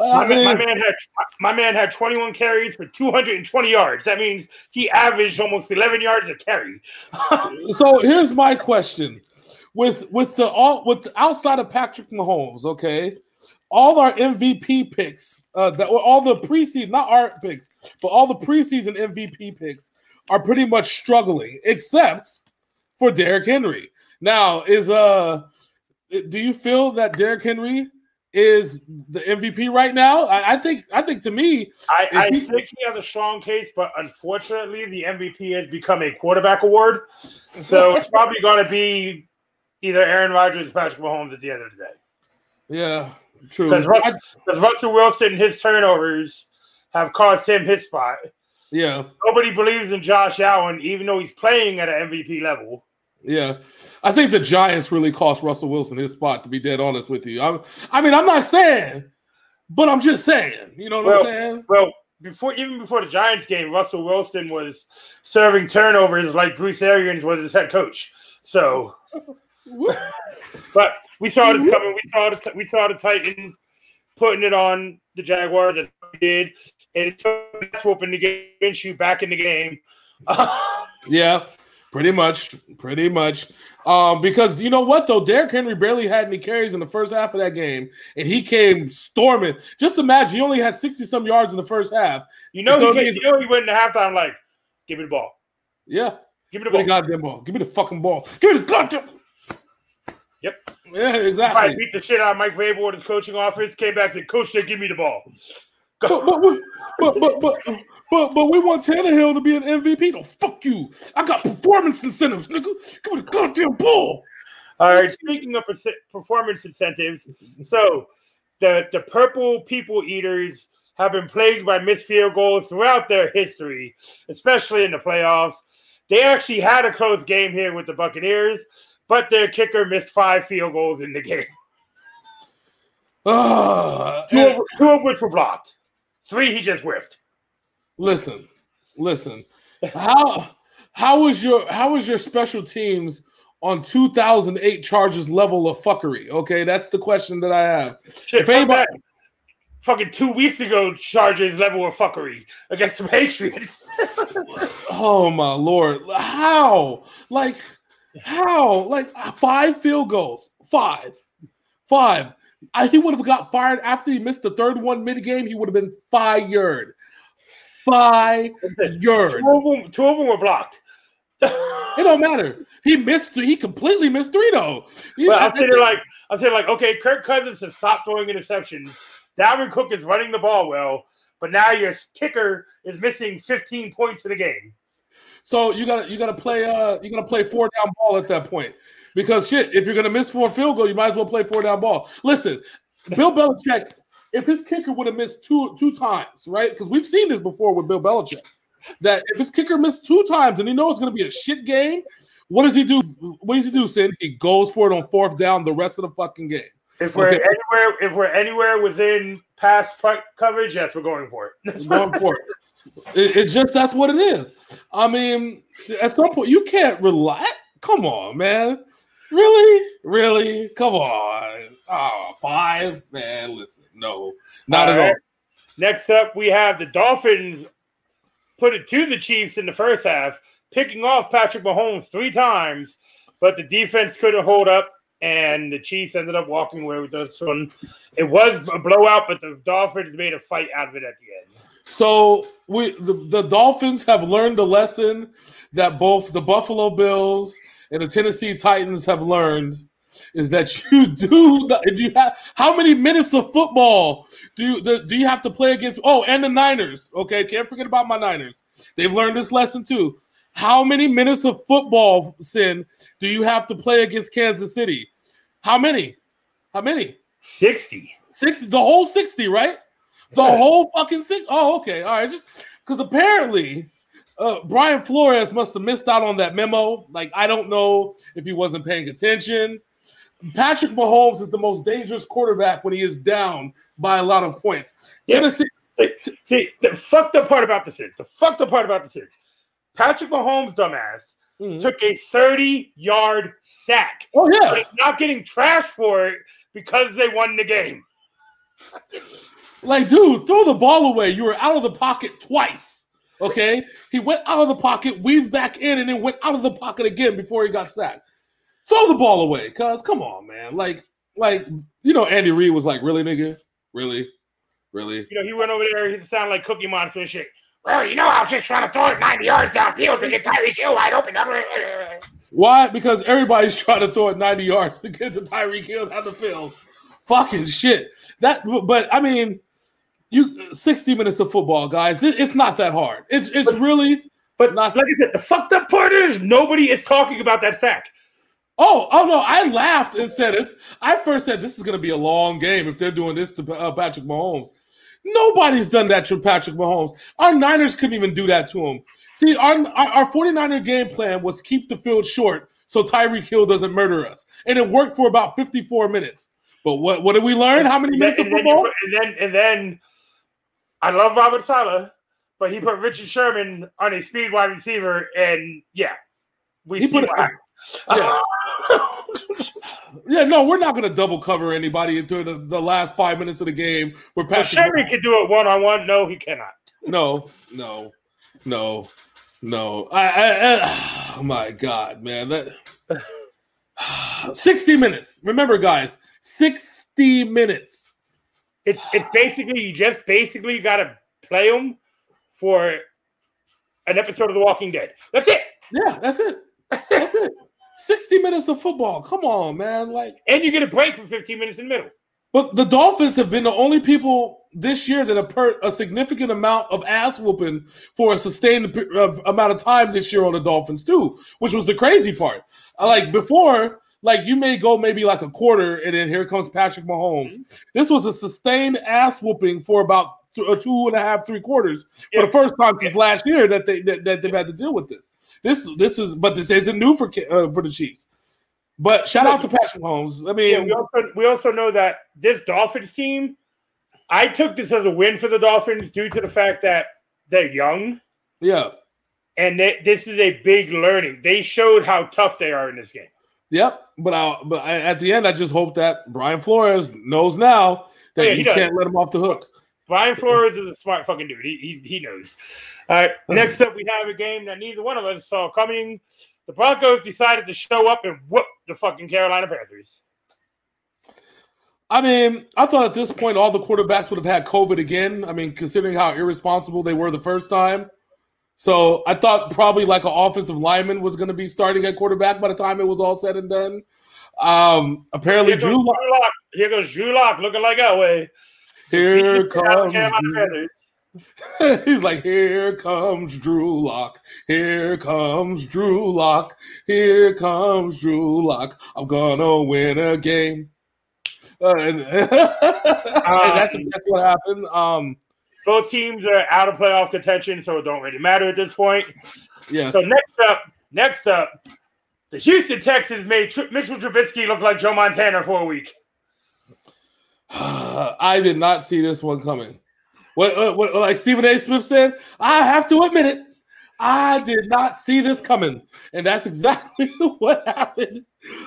E: My man had 21 carries for 220 yards. That means he averaged almost 11 yards a carry.
D: So here's my question: with outside of Patrick Mahomes, okay, all our MVP picks, all the preseason, not our picks, but all the preseason MVP picks are pretty much struggling, except for Derrick Henry. Now, do you feel that Derrick Henry is the MVP right now? I think to me,
E: I think he has a strong case, but unfortunately, the MVP has become a quarterback award. So it's probably going to be either Aaron Rodgers or Patrick Mahomes at the end of the day.
D: Yeah, true.
E: Because Russell Wilson, his turnovers have cost him his spot.
D: Yeah. Nobody
E: believes in Josh Allen, even though he's playing at an MVP level.
D: Yeah. I think the Giants really cost Russell Wilson his spot, to be dead honest with you. I'm not saying, but I'm just saying. You know what I'm saying?
E: Well, before the Giants game, Russell Wilson was serving turnovers like Bruce Arians was his head coach. So, but we saw this coming. We saw the Titans putting it on the Jaguars, and we did. And it took us whooping to get Minshew back in the game.
D: Yeah, pretty much. Because you know what, though? Derrick Henry barely had any carries in the first half of that game, and he came storming. Just imagine, he only had 60-some yards in the first half.
E: He went in the halftime like, give me the ball.
D: Yeah.
E: Give me the ball.
D: Goddamn ball. Give me the fucking ball. Give me the goddamn.
E: Yep.
D: Yeah, exactly.
E: Probably beat the shit out of Mike Vrabel with his coaching office. Came back and said, Coach said, give me the ball.
D: But we want Tannehill to be an MVP. No, fuck you. I got performance incentives, nigga. Give me the goddamn ball.
E: All right. Speaking of performance incentives, so the purple people eaters have been plagued by missed field goals throughout their history, especially in the playoffs. They actually had a close game here with the Buccaneers, but their kicker missed 5 field goals in the game. Two of which were blocked. 3 he just whiffed.
D: Listen. How was your special teams on 2008 Chargers level of fuckery? Okay, that's the question that I have.
E: Shit, fucking 2 weeks ago Chargers level of fuckery against the Patriots.
D: Oh my Lord. How? Like 5 field goals. Five. He would have got fired after he missed the third one mid-game. He would have been fired. Fired.
E: Two of them were blocked.
D: It don't matter. He completely missed 3 though.
E: I'm saying like, okay, Kirk Cousins has stopped throwing interceptions. Dalvin Cook is running the ball well, but now your kicker is missing 15 points in the game.
D: So you gotta play 4-down ball at that point. Because shit, if you're gonna miss 4 field goal, you might as well play 4-down ball. Listen, Bill Belichick, if his kicker would have missed two times, right? Because we've seen this before with Bill Belichick. That if his kicker missed 2 times and he knows it's gonna be a shit game, what does he do? What does he do, Sin? He goes for it on 4th down the rest of the fucking game.
E: If we're anywhere within pass coverage, yes, we're going for it.
D: Going for it. It's just that's what it is. I mean, at some point you can't rely. Come on, man. Really? Come on. Oh, 5? Man, listen. No, not at all.
E: Next up, we have the Dolphins put it to the Chiefs in the first half, picking off Patrick Mahomes 3 times, but the defense couldn't hold up, and the Chiefs ended up walking away with this one. It was a blowout, but the Dolphins made a fight out of it at the end.
D: So the Dolphins have learned a lesson that both the Buffalo Bills and the Tennessee Titans have learned, is that how many minutes of football do you have to play against? Oh, and the Niners. Okay, can't forget about my Niners. They've learned this lesson too. How many minutes of football, Sin, do you have to play against Kansas City? How many?
E: 60.
D: 60. The whole 60, right? The whole fucking 60. Oh, okay. All right. Just because apparently Brian Flores must have missed out on that memo. Like, I don't know if he wasn't paying attention. Patrick Mahomes is the most dangerous quarterback when he is down by a lot of points.
E: Yeah. Tennessee. See, the fucked up part about this is Patrick Mahomes, dumbass, took a 30-yard sack.
D: Oh, yeah.
E: But he's not getting trashed for it because they won the game.
D: Like, dude, throw the ball away. You were out of the pocket twice, okay? He went out of the pocket, weaved back in, and then went out of the pocket again before he got sacked. Throw the ball away, cuz. Come on, man. Like, Andy Reid was like, really, nigga? Really?
E: He went over there. He sounded like Cookie Monster and shit. Well, I was just trying to throw it 90 yards downfield to get Tyreek Hill wide open.
D: Why? Because everybody's trying to throw it 90 yards to get to Tyreek Hill down the field. Fucking shit. But I mean, 60 minutes of football, guys. It's not that hard. It's really.
E: But not. Like I said, the fucked up part is nobody is talking about that sack.
D: Oh no! I laughed and said I first said this is going to be a long game if they're doing this to Patrick Mahomes. Nobody's done that to Patrick Mahomes. Our Niners couldn't even do that to him. See, our 49er game plan was keep the field short so Tyreek Hill doesn't murder us, and it worked for about 54 minutes. But what did we learn? How many minutes of football?
E: And then I love Robert Saleh, but he put Richard Sherman on a speed wide receiver, and yeah, we see what happened.
D: Yeah. Yeah, no, we're not going to double cover anybody during the last 5 minutes of the game. Where Patrick
E: Sherman can do it one-on-one. No, he cannot.
D: No. Oh my God, man! 60 minutes. Remember, guys, 60 minutes.
E: It's basically you just got to play them for an episode of The Walking Dead. That's it.
D: Yeah, that's it. That's it. 60 minutes of football. Come on, man.
E: And you get a break for 15 minutes in the middle.
D: But the Dolphins have been the only people this year that have put a significant amount of ass whooping for a sustained amount of time this year on the Dolphins too, which was the crazy part. Before, you may go maybe like a quarter and then here comes Patrick Mahomes. This was a sustained ass whooping for about 2.5, 3 quarters for the first time since last year that they've had to deal with this. This isn't new for the Chiefs. But shout out to Patrick Mahomes. I mean,
E: we also know that this Dolphins team, I took this as a win for the Dolphins due to the fact that they're young.
D: Yeah.
E: And this is a big learning. They showed how tough they are in this game.
D: Yep. But at the end, I just hope that Brian Flores knows now that you can't let him off the hook.
E: Brian Flores is a smart fucking dude. He knows. All right. Next up, we have a game that neither one of us saw coming. The Broncos decided to show up and whoop the fucking Carolina Panthers.
D: I mean, I thought at this point all the quarterbacks would have had COVID again. I mean, considering how irresponsible they were the first time. So I thought probably like an offensive lineman was going to be starting at quarterback by the time it was all said and done. Apparently, Drew Lock.
E: Here goes Drew Lock looking like Elway.
D: Here comes He's like, here comes Drew Lock. Here comes Drew Lock. Here comes Drew Lock. I'm gonna win a game. And that's what happened.
E: Both teams are out of playoff contention, so it don't really matter at this point.
D: Yes.
E: So next up, the Houston Texans made Mitchell Trubisky look like Joe Montana for a week.
D: I did not see this one coming. What like Stephen A. Smith said, I have to admit it. I did not see this coming. And that's exactly what happened.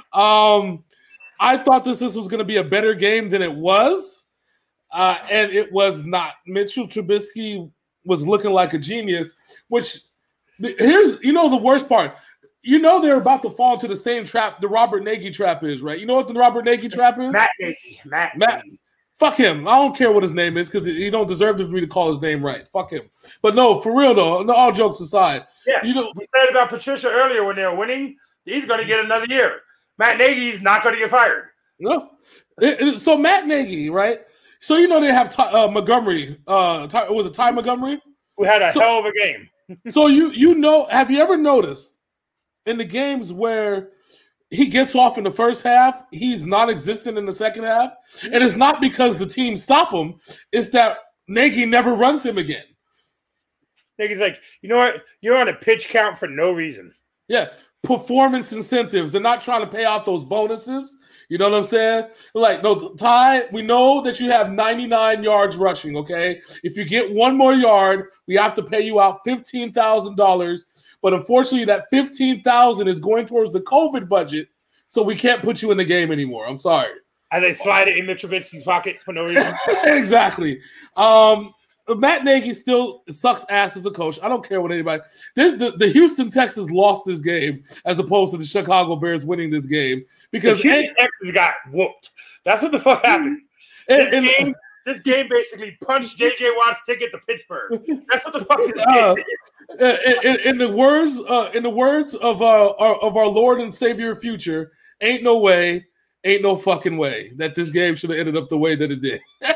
D: I thought this was going to be a better game than it was. And it was not. Mitchell Trubisky was looking like a genius, which here's, the worst part. They're about to fall into the same trap the Robert Nagy trap is, right? You know what the Robert Nagy trap is?
E: Matt Nagy. Matt.
D: Fuck him. I don't care what his name is because he don't deserve for me to call his name right. Fuck him. But no, for real though, all jokes aside.
E: Yeah, we said about Patricia earlier when they were winning, he's going to get another year. Matt Nagy is not going to get fired.
D: No. So Matt Nagy, right? So they have Montgomery. Was it Ty Montgomery?
E: Who had a hell of a game.
D: So have you ever noticed in the games where he gets off in the first half, he's non-existent in the second half? And it's not because the team stop him. It's that Nagy never runs him again.
E: Nagy's like, you know what? You're on a pitch count for no reason.
D: Yeah, performance incentives. They're not trying to pay out those bonuses. You know what I'm saying? Like, no, Ty, we know that you have 99 yards rushing, okay? If you get one more yard, we have to pay you out $15,000. But unfortunately, that $15,000 is going towards the COVID budget, so we can't put you in the game anymore. I'm sorry.
E: And they slide it in Mitch Trubisky's pocket for no reason.
D: Exactly. Matt Nagy still sucks ass as a coach. I don't care what anybody. The Houston Texans lost this game as opposed to the Chicago Bears winning this game because
E: the Houston Texans got whooped. That's what the fuck happened. This game basically punched J.J. Watt's ticket to Pittsburgh. That's what the fuck this game is.
D: In the words of our Lord and Savior future, ain't no way, ain't no fucking way that this game should have ended up the way that it did.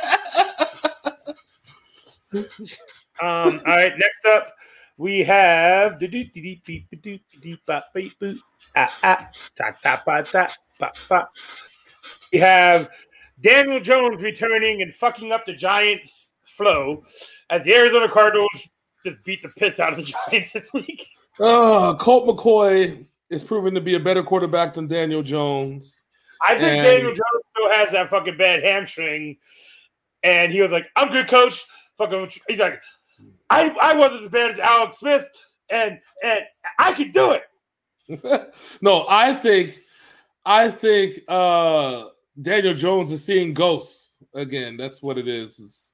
E: All right, next up we have we have Daniel Jones returning and fucking up the Giants' flow as the Arizona Cardinals just beat the piss out of the Giants this week.
D: Colt McCoy is proven to be a better quarterback than Daniel Jones.
E: I think Daniel Jones still has that fucking bad hamstring. And he was like, I'm good, coach. He's like, I wasn't as bad as Alex Smith, and I could do it.
D: No, I think Daniel Jones is seeing ghosts again. That's what it is.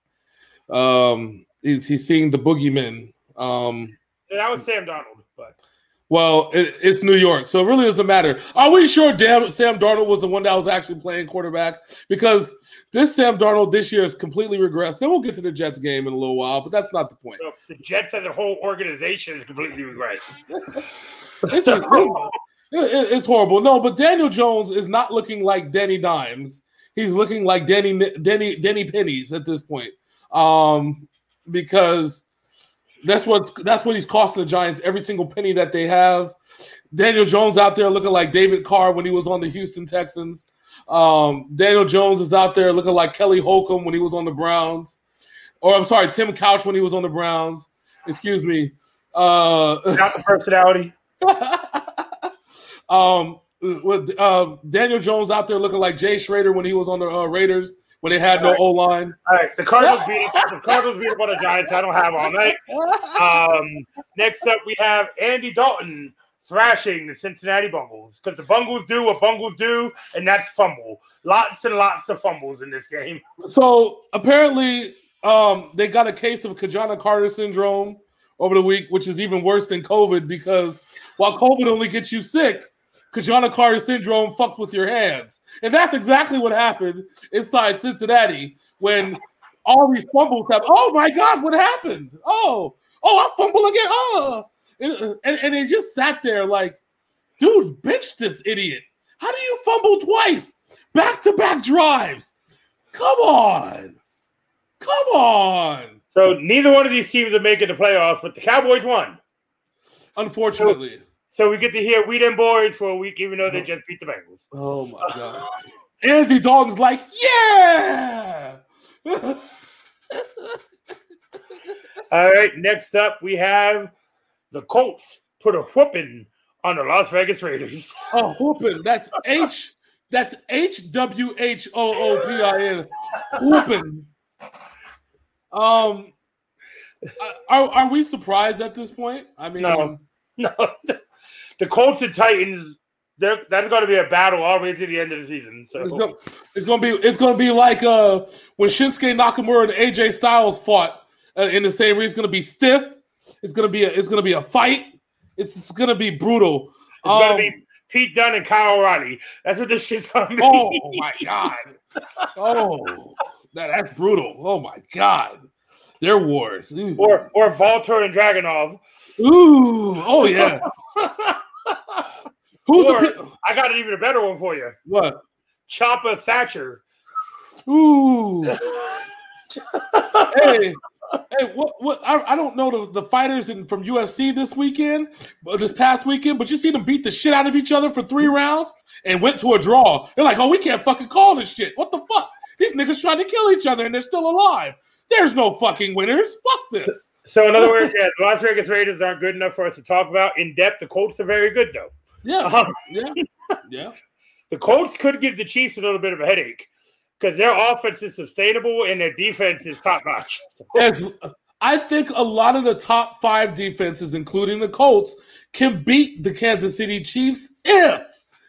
D: He's seeing the boogeyman.
E: That was Sam Darnold, but
D: well, it's New York, so it really doesn't matter. Are we sure Sam Darnold was the one that was actually playing quarterback? Because this Sam Darnold this year has completely regressed. Then we'll get to the Jets game in a little while, but that's not the point.
E: So the Jets as a whole organization is completely regressed.
D: It's horrible. No, but Daniel Jones is not looking like Danny Dimes. He's looking like Denny Pennies at this point, because that's what he's costing the Giants every single penny that they have. Daniel Jones out there looking like David Carr when he was on the Houston Texans. Daniel Jones is out there looking like Kelly Holcomb when he was on the Browns. Or I'm sorry, Tim Couch when he was on the Browns. Excuse me.
E: Not the personality.
D: With Daniel Jones out there looking like Jay Schrader when he was on the Raiders when they had no O-line.
E: All right, the Cardinals beat up on the Giants. I don't have all night. Next up, we have Andy Dalton thrashing the Cincinnati Bungles because the Bungles do what Bungles do, and that's fumble. Lots and lots of fumbles in this game.
D: So apparently, they got a case of Kajana Carter syndrome over the week, which is even worse than COVID because while COVID only gets you sick, Kajana Carter syndrome fucks with your hands. And that's exactly what happened inside Cincinnati when all these fumbles happened. Oh my God, what happened? Oh, I fumble again. Oh. And they just sat there like, dude, bench this idiot. How do you fumble twice? Back-to-back drives. Come on.
E: So neither one of these teams are making the playoffs, but the Cowboys won.
D: Unfortunately.
E: So we get to hear We Them Boys for a week, even though they just beat the Bengals.
D: Oh, my God. Andy Dalton's like, yeah!
E: All right, next up we have the Colts put a whooping on the Las Vegas Raiders.
D: A whooping. That's HWHOOPIN. Whooping. Are we surprised at this point? I mean,
E: no. The Colts and Titans, that's going to be a battle all the way to the end of the season. So
D: it's going to be like when Shinsuke Nakamura and AJ Styles fought in the same ring. It's going to be stiff. It's going to be a fight. It's going to be brutal.
E: It's going to be Pete Dunne and Kyle O'Reilly. That's what this shit's going to be.
D: Oh my God. Oh, that's brutal. Oh my God. They're wars.
E: Ooh. Or Volter and Dragunov.
D: Ooh. Oh yeah.
E: I got even a better one for you.
D: What?
E: Chopper Thatcher.
D: Ooh. Hey, what? I don't know the fighters from UFC this past weekend, but you see them beat the shit out of each other for 3 rounds and went to a draw. They're like, oh, we can't fucking call this shit. What the fuck? These niggas trying to kill each other and they're still alive. There's no fucking winners. Fuck this.
E: So in other words, yeah, the Las Vegas Raiders aren't good enough for us to talk about in depth. The Colts are very good though.
D: Yeah. Yeah.
E: The Colts could give the Chiefs a little bit of a headache because their offense is sustainable and their defense is top notch.
D: I think a lot of the top 5 defenses, including the Colts, can beat the Kansas City Chiefs if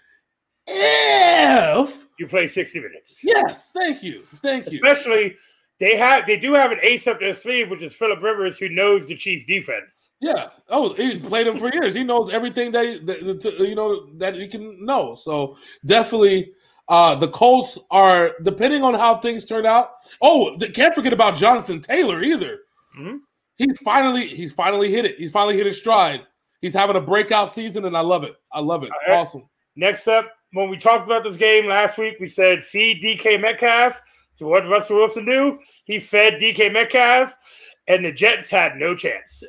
E: you play 60 minutes.
D: Yes, thank you.
E: Especially they do have an ace up their sleeve, which is Phillip Rivers, who knows the Chiefs defense.
D: Yeah. Oh, he's played them for years. He knows everything that he can know. So definitely the Colts are, depending on how things turn out. Oh, can't forget about Jonathan Taylor either.
E: Mm-hmm.
D: He's finally hit it. He's finally hit his stride. He's having a breakout season, and I love it. Right. Awesome.
E: Next up, when we talked about this game last week, we said feed DK Metcalf. So what did Russell Wilson do? He fed DK Metcalf, and the Jets had no chance.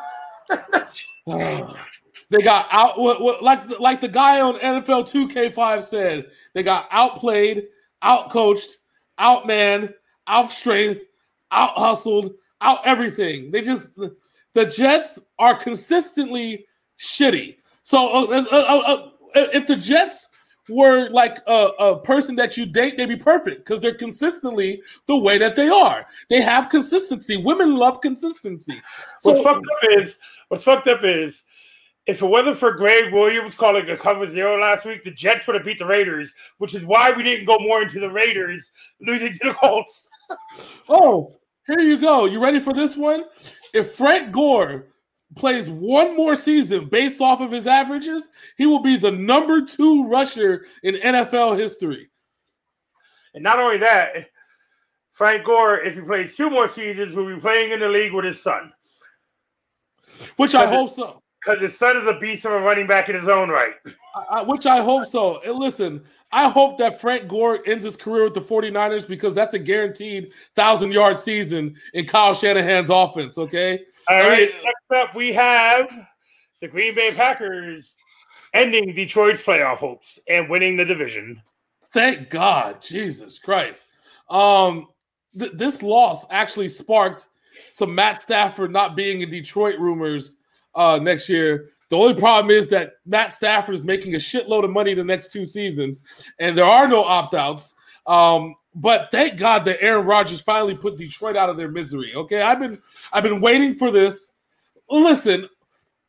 D: They got out, like the guy on NFL 2K5 said, they got outplayed, outcoached, outmanned, outstrengthed, out-hustled, out everything. The Jets are consistently shitty. So if the Jets were like a person that you date, they'd be perfect because they're consistently the way that they are. They have consistency. Women love consistency. So
E: What's fucked up is if it wasn't for Greg Williams calling a cover 0 last week, the Jets would have beat the Raiders, which is why we didn't go more into the Raiders losing to the Colts.
D: Oh, here you go. You ready for this one? If Frank Gore plays one more season based off of his averages, he will be the number 2 rusher in NFL history.
E: And not only that, Frank Gore, if he plays 2 more seasons, will be playing in the league with his son.
D: Which I hope so.
E: Because his son is a beast of a running back in his own right.
D: Which I hope so. And listen, I hope that Frank Gore ends his career with the 49ers because that's a guaranteed 1,000-yard season in Kyle Shanahan's offense, okay?
E: All right, next up we have the Green Bay Packers ending Detroit's playoff hopes and winning the division.
D: Thank God. Jesus Christ. This loss actually sparked some Matt Stafford not being in Detroit rumors next year. The only problem is that Matt Stafford is making a shitload of money the next 2 seasons, and there are no opt-outs. But thank God that Aaron Rodgers finally put Detroit out of their misery. Okay, I've been waiting for this. Listen,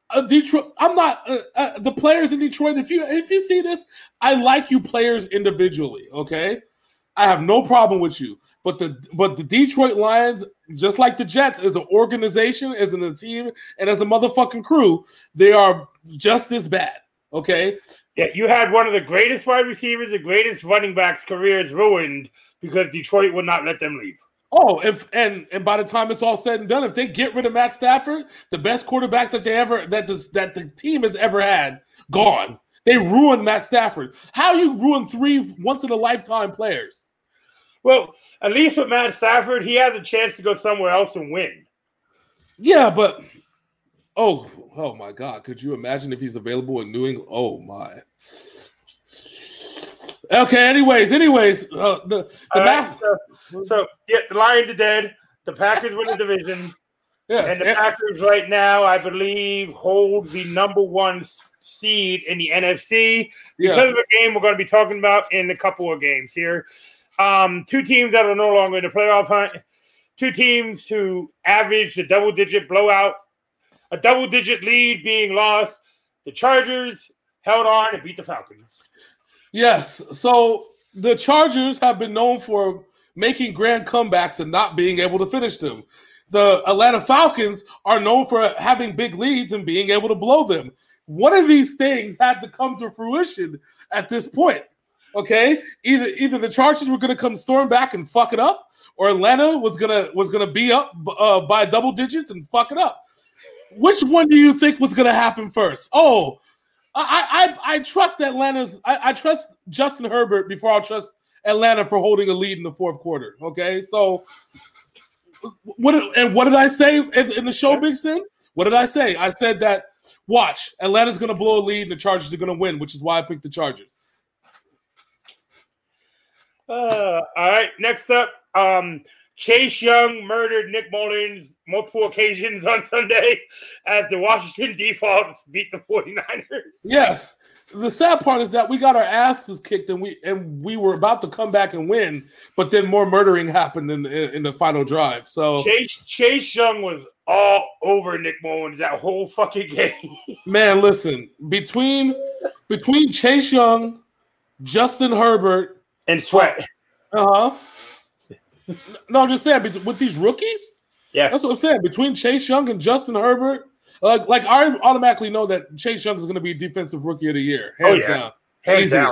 D: Detroit. I'm not the players in Detroit. If you see this, I like you players individually. Okay, I have no problem with you. But the Detroit Lions, just like the Jets, as an organization, as a team, and as a motherfucking crew, they are just as bad. Okay.
E: Yeah, you had one of the greatest wide receivers, the greatest running backs' careers ruined because Detroit would not let them leave.
D: Oh, and by the time it's all said and done, if they get rid of Matt Stafford, the best quarterback that the team has ever had, gone. They ruined Matt Stafford. How you ruin 3 once-in-a-lifetime players?
E: Well, at least with Matt Stafford, he has a chance to go somewhere else and win.
D: Yeah, but oh my God! Could you imagine if he's available in New England? Oh my. Okay. Anyways, the
E: Lions are dead. The Packers win the division.
D: Yes,
E: and the Packers right now, I believe, hold the number 1 seed in the NFC because of a game we're going to be talking about in a couple of games here. 2 teams that are no longer in the playoff hunt. 2 teams who averaged a double-digit blowout, a double-digit lead being lost. The Chargers held on and beat the Falcons.
D: Yes. So the Chargers have been known for making grand comebacks and not being able to finish them. The Atlanta Falcons are known for having big leads and being able to blow them. One of these things had to come to fruition at this point. Okay, either the Chargers were going to come storm back and fuck it up, or Atlanta was gonna be up by double digits and fuck it up. Which one do you think was going to happen first? Oh, I trust Atlanta's. I trust Justin Herbert before I trust Atlanta for holding a lead in the 4th quarter. Okay, so what did I say in the show, Big Sin? What did I say? I said that watch, Atlanta's going to blow a lead and the Chargers are going to win, which is why I picked the Chargers.
E: All right, next up, Chase Young murdered Nick Mullins multiple occasions on Sunday as the Washington Defaults beat the 49ers.
D: Yes. The sad part is that we got our asses kicked and we were about to come back and win, but then more murdering happened in the final drive. So
E: Chase Young was all over Nick Mullins that whole fucking game.
D: Man, listen, between Chase Young, Justin Herbert,
E: and Sweat.
D: No, I'm just saying with these rookies.
E: Yeah,
D: that's what I'm saying. Between Chase Young and Justin Herbert, like I automatically know that Chase Young is going to be Defensive Rookie of the Year, hands down,
E: hands down.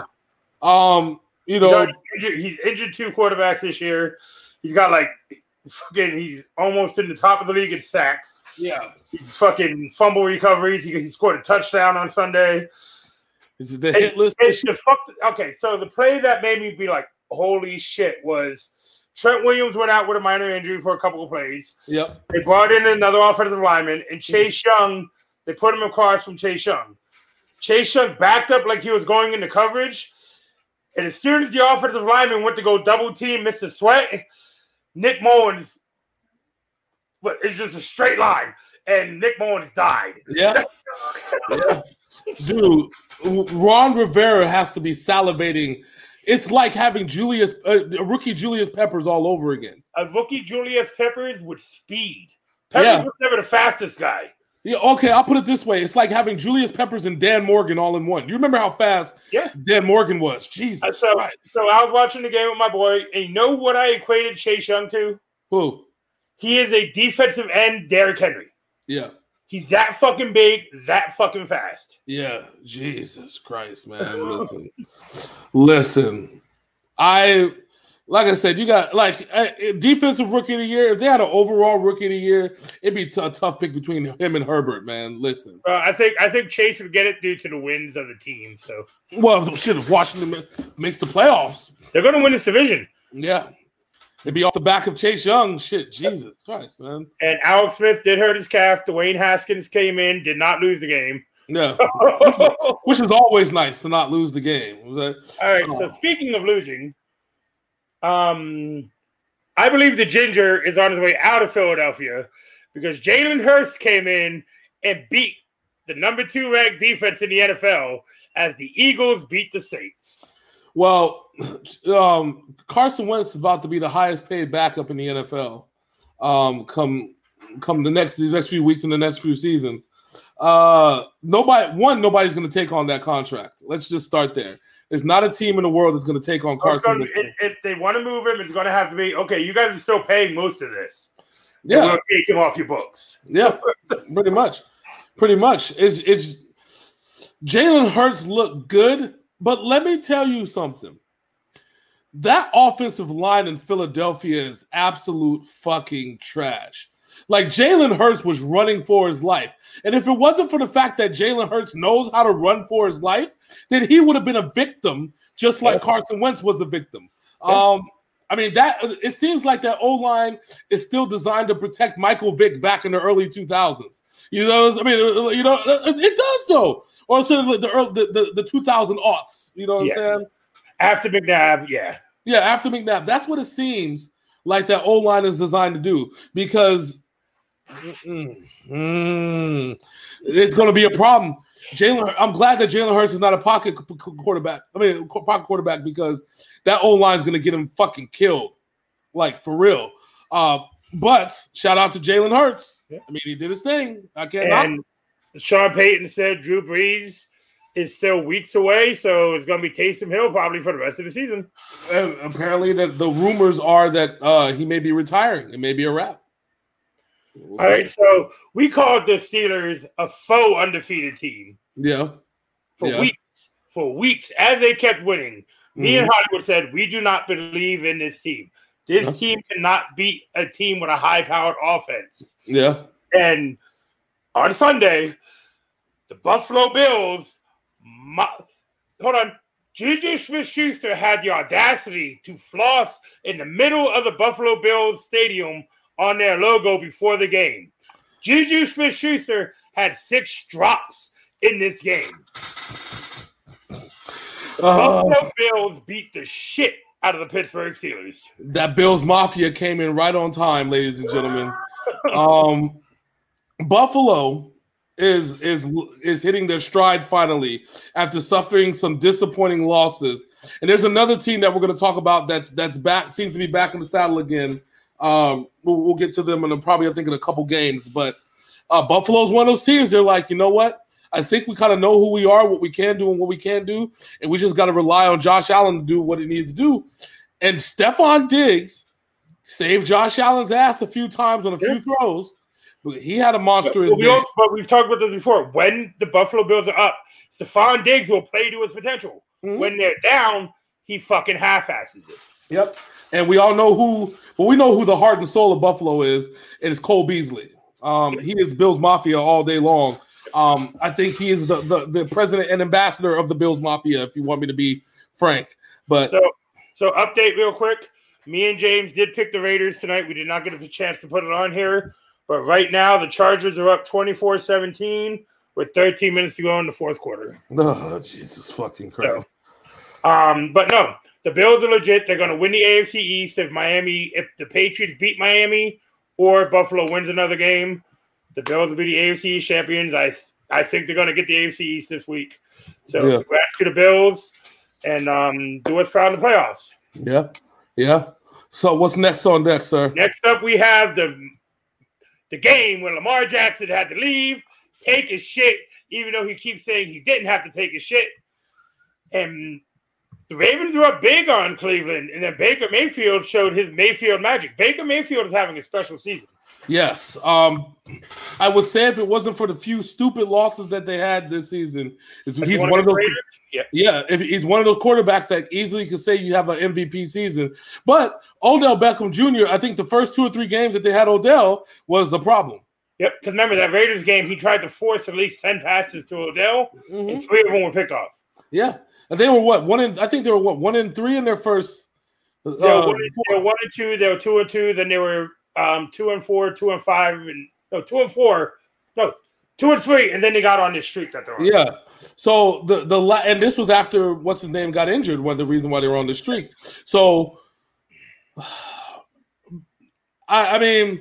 D: He's
E: injured 2 quarterbacks this year. He's got he's almost in the top of the league in sacks.
D: Yeah,
E: he's fucking fumble recoveries. He scored a touchdown on Sunday.
D: Is it the hit list?
E: Okay, so the play that made me be like, holy shit, was Trent Williams went out with a minor injury for a couple of plays.
D: Yep.
E: They brought in another offensive lineman, and Chase Young, they put him across from Chase Young. Chase Young backed up like he was going into coverage, and as soon as the offensive lineman went to go double team Mr. Sweat, Nick Mullins, but it's just a straight line, and Nick Mullins died.
D: Yeah. Yeah. Dude, Ron Rivera has to be salivating. It's like having rookie Julius Peppers all over again.
E: A rookie Julius Peppers with speed. Peppers was never the fastest guy.
D: Yeah, okay, I'll put it this way. It's like having Julius Peppers and Dan Morgan all in one. You remember how fast Dan Morgan was? Jesus Christ.
E: So I was watching the game with my boy, and you know what I equated Chase Young to?
D: Who?
E: He is a defensive end Derrick Henry.
D: Yeah.
E: He's that fucking big, that fucking fast.
D: Yeah, Jesus Christ, man. Listen. Like I said, you got Defensive Rookie of the Year. If they had an overall Rookie of the Year, it'd be a tough pick between him and Herbert, man. Listen.
E: I think Chase would get it due to the wins of the team. So,
D: well, shit, if Washington makes the playoffs,
E: they're going to win this division.
D: Yeah. It'd be off the back of Chase Young. Shit, Jesus Christ, man.
E: And Alex Smith did hurt his calf. Dwayne Haskins came in, did not lose the game.
D: Yeah. Which is always nice to not lose the game.
E: All right, so speaking of losing, I believe the Ginger is on his way out of Philadelphia because Jalen Hurts came in and beat the number 2 ranked defense in the NFL as the Eagles beat the Saints.
D: Well, Carson Wentz is about to be the highest paid backup in the NFL come the next few weeks and the next few seasons. Nobody's going to take on that contract. Let's just start there. There's not a team in the world that's going to take on Carson Wentz.
E: If they want to move him, it's going to have to be, okay, you guys are still paying most of this.
D: Yeah.
E: We're going to take him off your books.
D: Yeah, pretty much. It's Jalen Hurts looked good, but let me tell you something. That offensive line in Philadelphia is absolute fucking trash. Like, Jalen Hurts was running for his life. And if it wasn't for the fact that Jalen Hurts knows how to run for his life, then he would have been a victim, just like Carson Wentz was a victim. I mean, it seems like that O-line is still designed to protect Michael Vick back in the early 2000s. You know, I mean, you know, it does though. Or sort of the 2000 aughts. You know what I'm saying?
E: After McNabb, yeah.
D: Yeah, after McNabb. That's what it seems like that O-line is designed to do, because it's going to be a problem. I'm glad that Jalen Hurts is not a pocket quarterback. Pocket quarterback, because that O-line is going to get him fucking killed, like, for real. But shout out to Jalen Hurts. I mean, he did his thing. I can't.
E: And Sean Payton said Drew Brees is still weeks away, so it's going to be Taysom Hill probably for the rest of the season.
D: And apparently, that the rumors are that he may be retiring. It may be a wrap.
E: All right, so we called the Steelers a faux undefeated team.
D: Yeah.
E: For weeks, as they kept winning. Me and Hollywood said, we do not believe in this team. This team cannot beat a team with a high-powered offense.
D: Yeah.
E: And on Sunday, the Buffalo Bills, Juju Smith-Schuster had the audacity to floss in the middle of the Buffalo Bills stadium on their logo before the game. Juju Smith-Schuster had 6 drops in this game. Buffalo Bills beat the shit out of the Pittsburgh Steelers.
D: That Bills Mafia came in right on time, ladies and gentlemen. Buffalo is hitting their stride finally after suffering some disappointing losses. And there's another team that we're going to talk about that's back, seems to be back in the saddle again. We'll get to them in I think in a couple games. But Buffalo's one of those teams. They're like, you know what? I think we kind of know who we are, what we can do and what we can't do. And we just got to rely on Josh Allen to do what he needs to do. And Stephon Diggs saved Josh Allen's ass a few times on a few throws. But he had a monstrous game.
E: But we've talked about this before. When the Buffalo Bills are up, Stephon Diggs will play to his potential. When they're down, he fucking half-asses it.
D: Yep. And we all know we know who the heart and soul of Buffalo is, and it's Cole Beasley. He is Bills Mafia all day long. I think he is the president and ambassador of the Bills Mafia, if you want me to be frank. But
E: so update real quick. Me and James did pick the Raiders tonight. We did not get a chance to put it on here. But right now, the Chargers are up 24-17 with 13 minutes to go in the fourth quarter.
D: Oh, Jesus fucking Christ.
E: But no, the Bills are legit. They're going to win the AFC East if the Patriots beat Miami or Buffalo wins another game. The Bills will be the AFC East champions. I think they're going to get the AFC East this week. So congrats to the Bills and do us proud in the playoffs.
D: Yeah. So what's next on deck, sir?
E: Next up, we have the game when Lamar Jackson had to leave, take his shit, even though he keeps saying he didn't have to take his shit. And the Ravens were up big on Cleveland, and then Baker Mayfield showed his Mayfield magic. Baker Mayfield is having a special season.
D: Yes. I would say if it wasn't for the few stupid losses that they had this season, he's one of those. If he's one of those quarterbacks that easily could say you have an MVP season. But Odell Beckham Jr., I think the first 2 or 3 games that they had Odell was a problem.
E: Yep, because remember that Raiders game, he tried to force at least 10 passes to Odell, and 3 of them were picked off. Yeah,
D: and they were 1 and 3 in their first.
E: They were 1 and 2. They were 2 and 2. Then they were 2 and 4, 2 and 5, and 2 and 4. No, 2 and 3, and then they got on this streak that they're on.
D: Yeah. So and this was after what's his name got injured. One of the reasons why they were on the streak. So, I mean,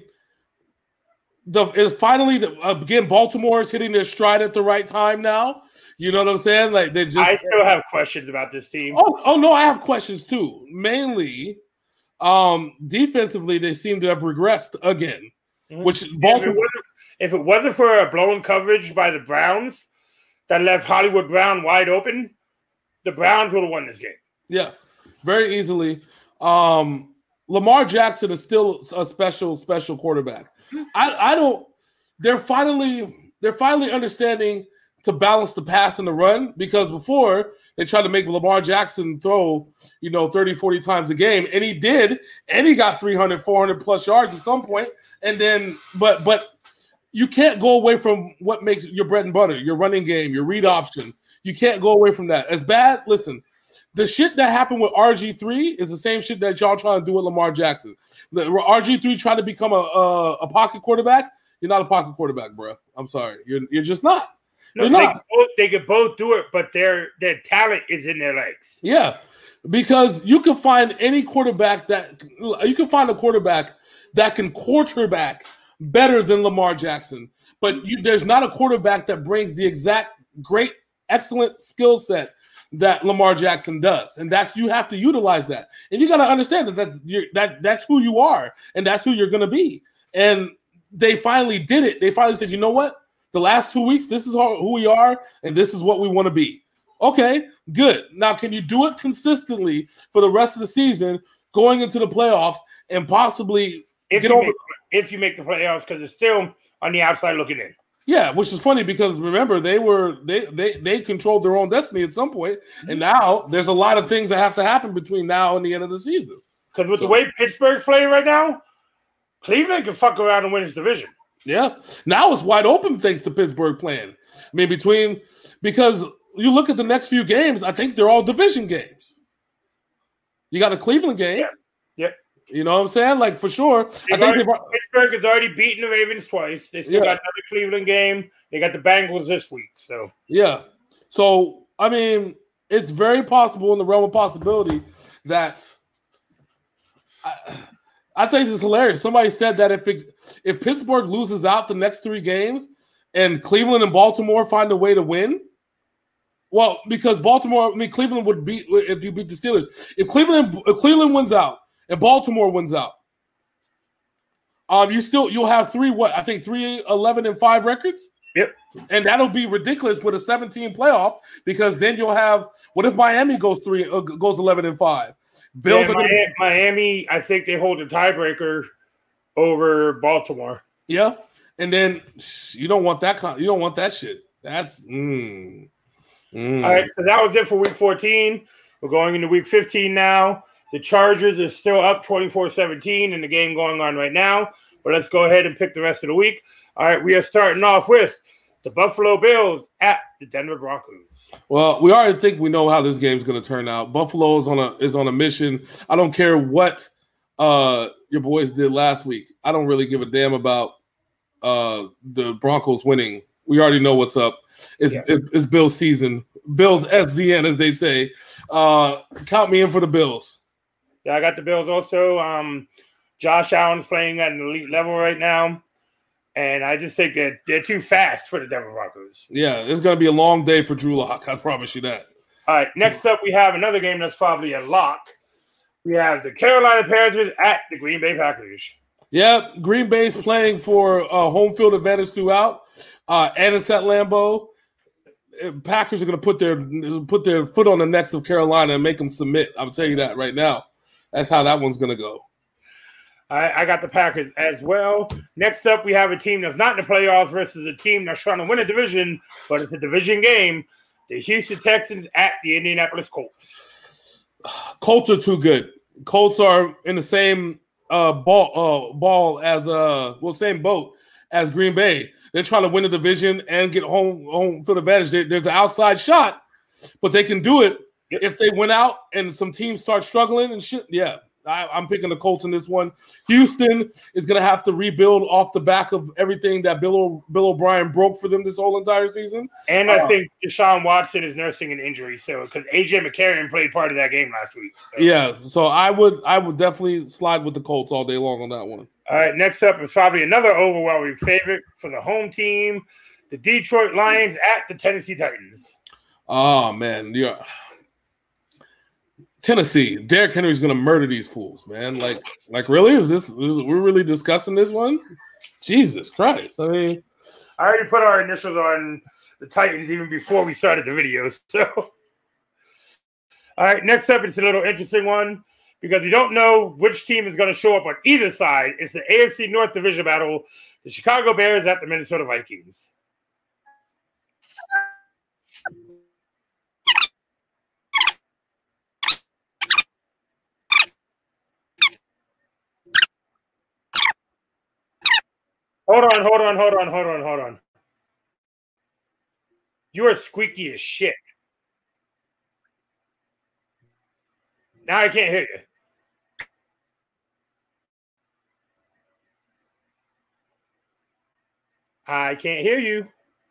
D: again, Baltimore is hitting their stride at the right time now. You know what I'm saying? Like they just.
E: I still have questions about this team.
D: Oh no, I have questions too. Mainly, defensively, they seem to have regressed again. Which Baltimore.
E: if it wasn't for a blown coverage by the Browns that left Hollywood Brown wide open, the Browns would have won this game.
D: Yeah, very easily. Lamar Jackson is still a special quarterback. I don't. They're finally understanding to balance the pass and the run, because before they tried to make Lamar Jackson throw, 30, 40 times a game, and he did, and he got 300, 400 plus yards at some point. And then, but you can't go away from what makes your bread and butter, your running game, your read option. You can't go away from that. As bad, listen, the shit that happened with RG3 is the same shit that y'all trying to do with Lamar Jackson. The RG3 trying to become a pocket quarterback. You're not a pocket quarterback, bro. I'm sorry. You're just not.
E: No, they could both do it, but their talent is in their legs.
D: Yeah, because you can find a quarterback that can quarterback better than Lamar Jackson. But there's not a quarterback that brings the exact great, excellent skill set that Lamar Jackson does, and you have to utilize that. And you got to understand that's who you are, and that's who you're going to be. And they finally did it. They finally said, you know what? The last 2 weeks, this is who we are, and this is what we want to be. Okay, good. Now, can you do it consistently for the rest of the season, going into the playoffs, and possibly
E: if you make the playoffs, because it's still on the outside looking in.
D: Yeah, which is funny because remember they controlled their own destiny at some point, and now there's a lot of things that have to happen between now and the end of the season.
E: Because with the way Pittsburgh's playing right now, Cleveland can fuck around and win his division.
D: Yeah, now it's wide open thanks to Pittsburgh playing. I mean, because you look at the next few games, I think they're all division games. You got a Cleveland game.
E: Yeah. Yep.
D: You know what I'm saying? Like, for sure.
E: Pittsburgh has already beaten the Ravens twice. They still got another Cleveland game. They got the Bengals this week. So
D: yeah. So, I mean, it's very possible in the realm of possibility that I think this is hilarious. Somebody said that if Pittsburgh loses out the next 3 games and Cleveland and Baltimore find a way to win, well, because Cleveland would beat if you beat the Steelers. If Cleveland wins out and Baltimore wins out, you'll have 3 11-5 records.
E: Yep.
D: And that'll be ridiculous with a 17 playoff, because then you'll have, what if Miami goes 11-5? Bills
E: Miami, I think they hold a tiebreaker over Baltimore.
D: Yeah, and then you don't want that. You don't want that shit. That's
E: All right. So that was it for Week 14. We're going into Week 15 now. The Chargers are still up 24-17 in the game going on right now. But let's go ahead and pick the rest of the week. All right, we are starting off with the Buffalo Bills at the Denver Broncos.
D: Well, we already think we know how this game's going to turn out. Buffalo is on a mission. I don't care what your boys did last week. I don't really give a damn about the Broncos winning. We already know what's up. It's Bills season. Bills SZN, as they say. Count me in for the Bills.
E: Yeah, I got the Bills also. Josh Allen's playing at an elite level right now. And I just think that they're too fast for the Denver Broncos.
D: Yeah, it's going to be a long day for Drew Lock. I promise you that.
E: All right, next up we have another game that's probably a lock. We have the Carolina Panthers at the Green Bay Packers.
D: Yeah, Green Bay's playing for home field advantage throughout. And it's at Lambeau. Packers are going to put their foot on the necks of Carolina and make them submit. I'll tell you that right now. That's how that one's going to go.
E: I got the Packers as well. Next up, we have a team that's not in the playoffs versus a team that's trying to win a division, but it's a division game. The Houston Texans at the Indianapolis Colts.
D: Colts are too good. Colts are in the same ball as same boat as Green Bay. They're trying to win a division and get home field advantage. There's the outside shot, but they can do it if they win out and some teams start struggling and shit. Yeah. I'm picking the Colts in this one. Houston is going to have to rebuild off the back of everything that Bill O'Brien broke for them this whole entire season.
E: And I think Deshaun Watson is nursing an injury, so because A.J. McCarron played part of that game last week. So.
D: Yeah, so I would definitely slide with the Colts all day long on that one.
E: All right, next up is probably another overwhelming favorite for the home team, the Detroit Lions at the Tennessee Titans.
D: Oh, man, yeah. Tennessee, Derrick Henry's going to murder these fools, man. Like really? Is we're really discussing this one? Jesus Christ. I mean,
E: I already put our initials on the Titans even before we started the video. So, all right, next up, it's a little interesting one because we don't know which team is going to show up on either side. It's the AFC North Division battle, the Chicago Bears at the Minnesota Vikings. Hold on. You are squeaky as shit. Now I can't hear you. I can't hear you.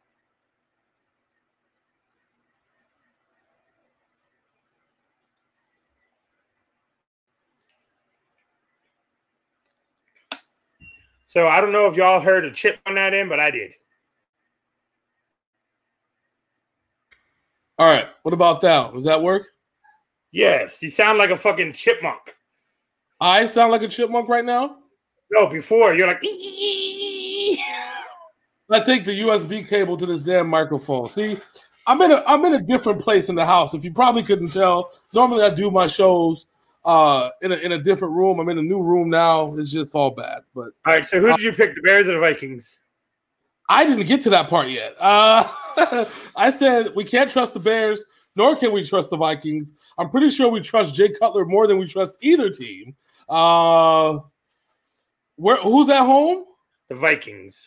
E: So I don't know if y'all heard a chip on that end, but I did.
D: All right. What about that? Does that work?
E: Yes. You sound like a fucking chipmunk.
D: I sound like a chipmunk right now?
E: No, before you're like.
D: I take the USB cable to this damn microphone. See, I'm in a different place in the house. If you probably couldn't tell, normally I do my shows in a different room. I'm in a new room now. It's just all bad. But
E: all right, so who did you pick, the Bears or the Vikings?
D: I didn't get to that part yet. I said we can't trust the Bears, nor can we trust the Vikings. I'm pretty sure we trust Jay Cutler more than we trust either team. Who's at home?
E: The Vikings.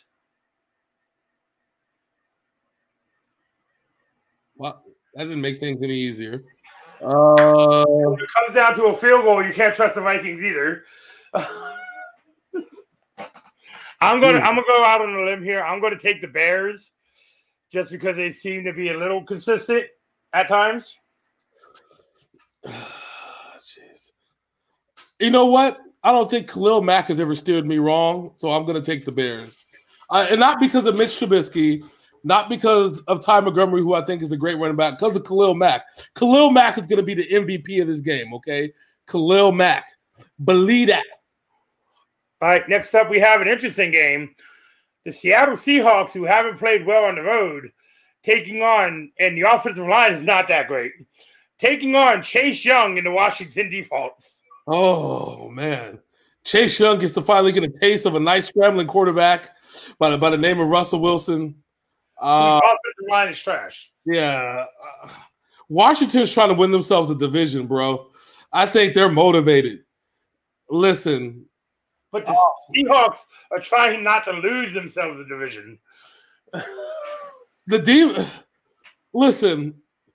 D: Well, that didn't make things any easier.
E: When it comes down to a field goal, you can't trust the Vikings either. I'm gonna go out on a limb here. I'm gonna take the Bears just because they seem to be a little consistent at times.
D: Jeez. You know what? I don't think Khalil Mack has ever steered me wrong, so I'm gonna take the Bears. And not because of Mitch Trubisky, not because of Ty Montgomery, who I think is a great running back, because of Khalil Mack. Khalil Mack is going to be the MVP of this game, okay? Khalil Mack. Believe that.
E: All right, next up, we have an interesting game. The Seattle Seahawks, who haven't played well on the road, taking on, and the offensive line is not that great, taking on Chase Young in the Washington Defaults.
D: Oh, man. Chase Young gets to finally get a taste of a nice scrambling quarterback by the name of Russell Wilson.
E: Offensive line is trash.
D: Yeah. Washington's trying to win themselves a division, bro. I think they're motivated. Listen.
E: But the Seahawks are trying not to lose themselves a division.
D: Listen.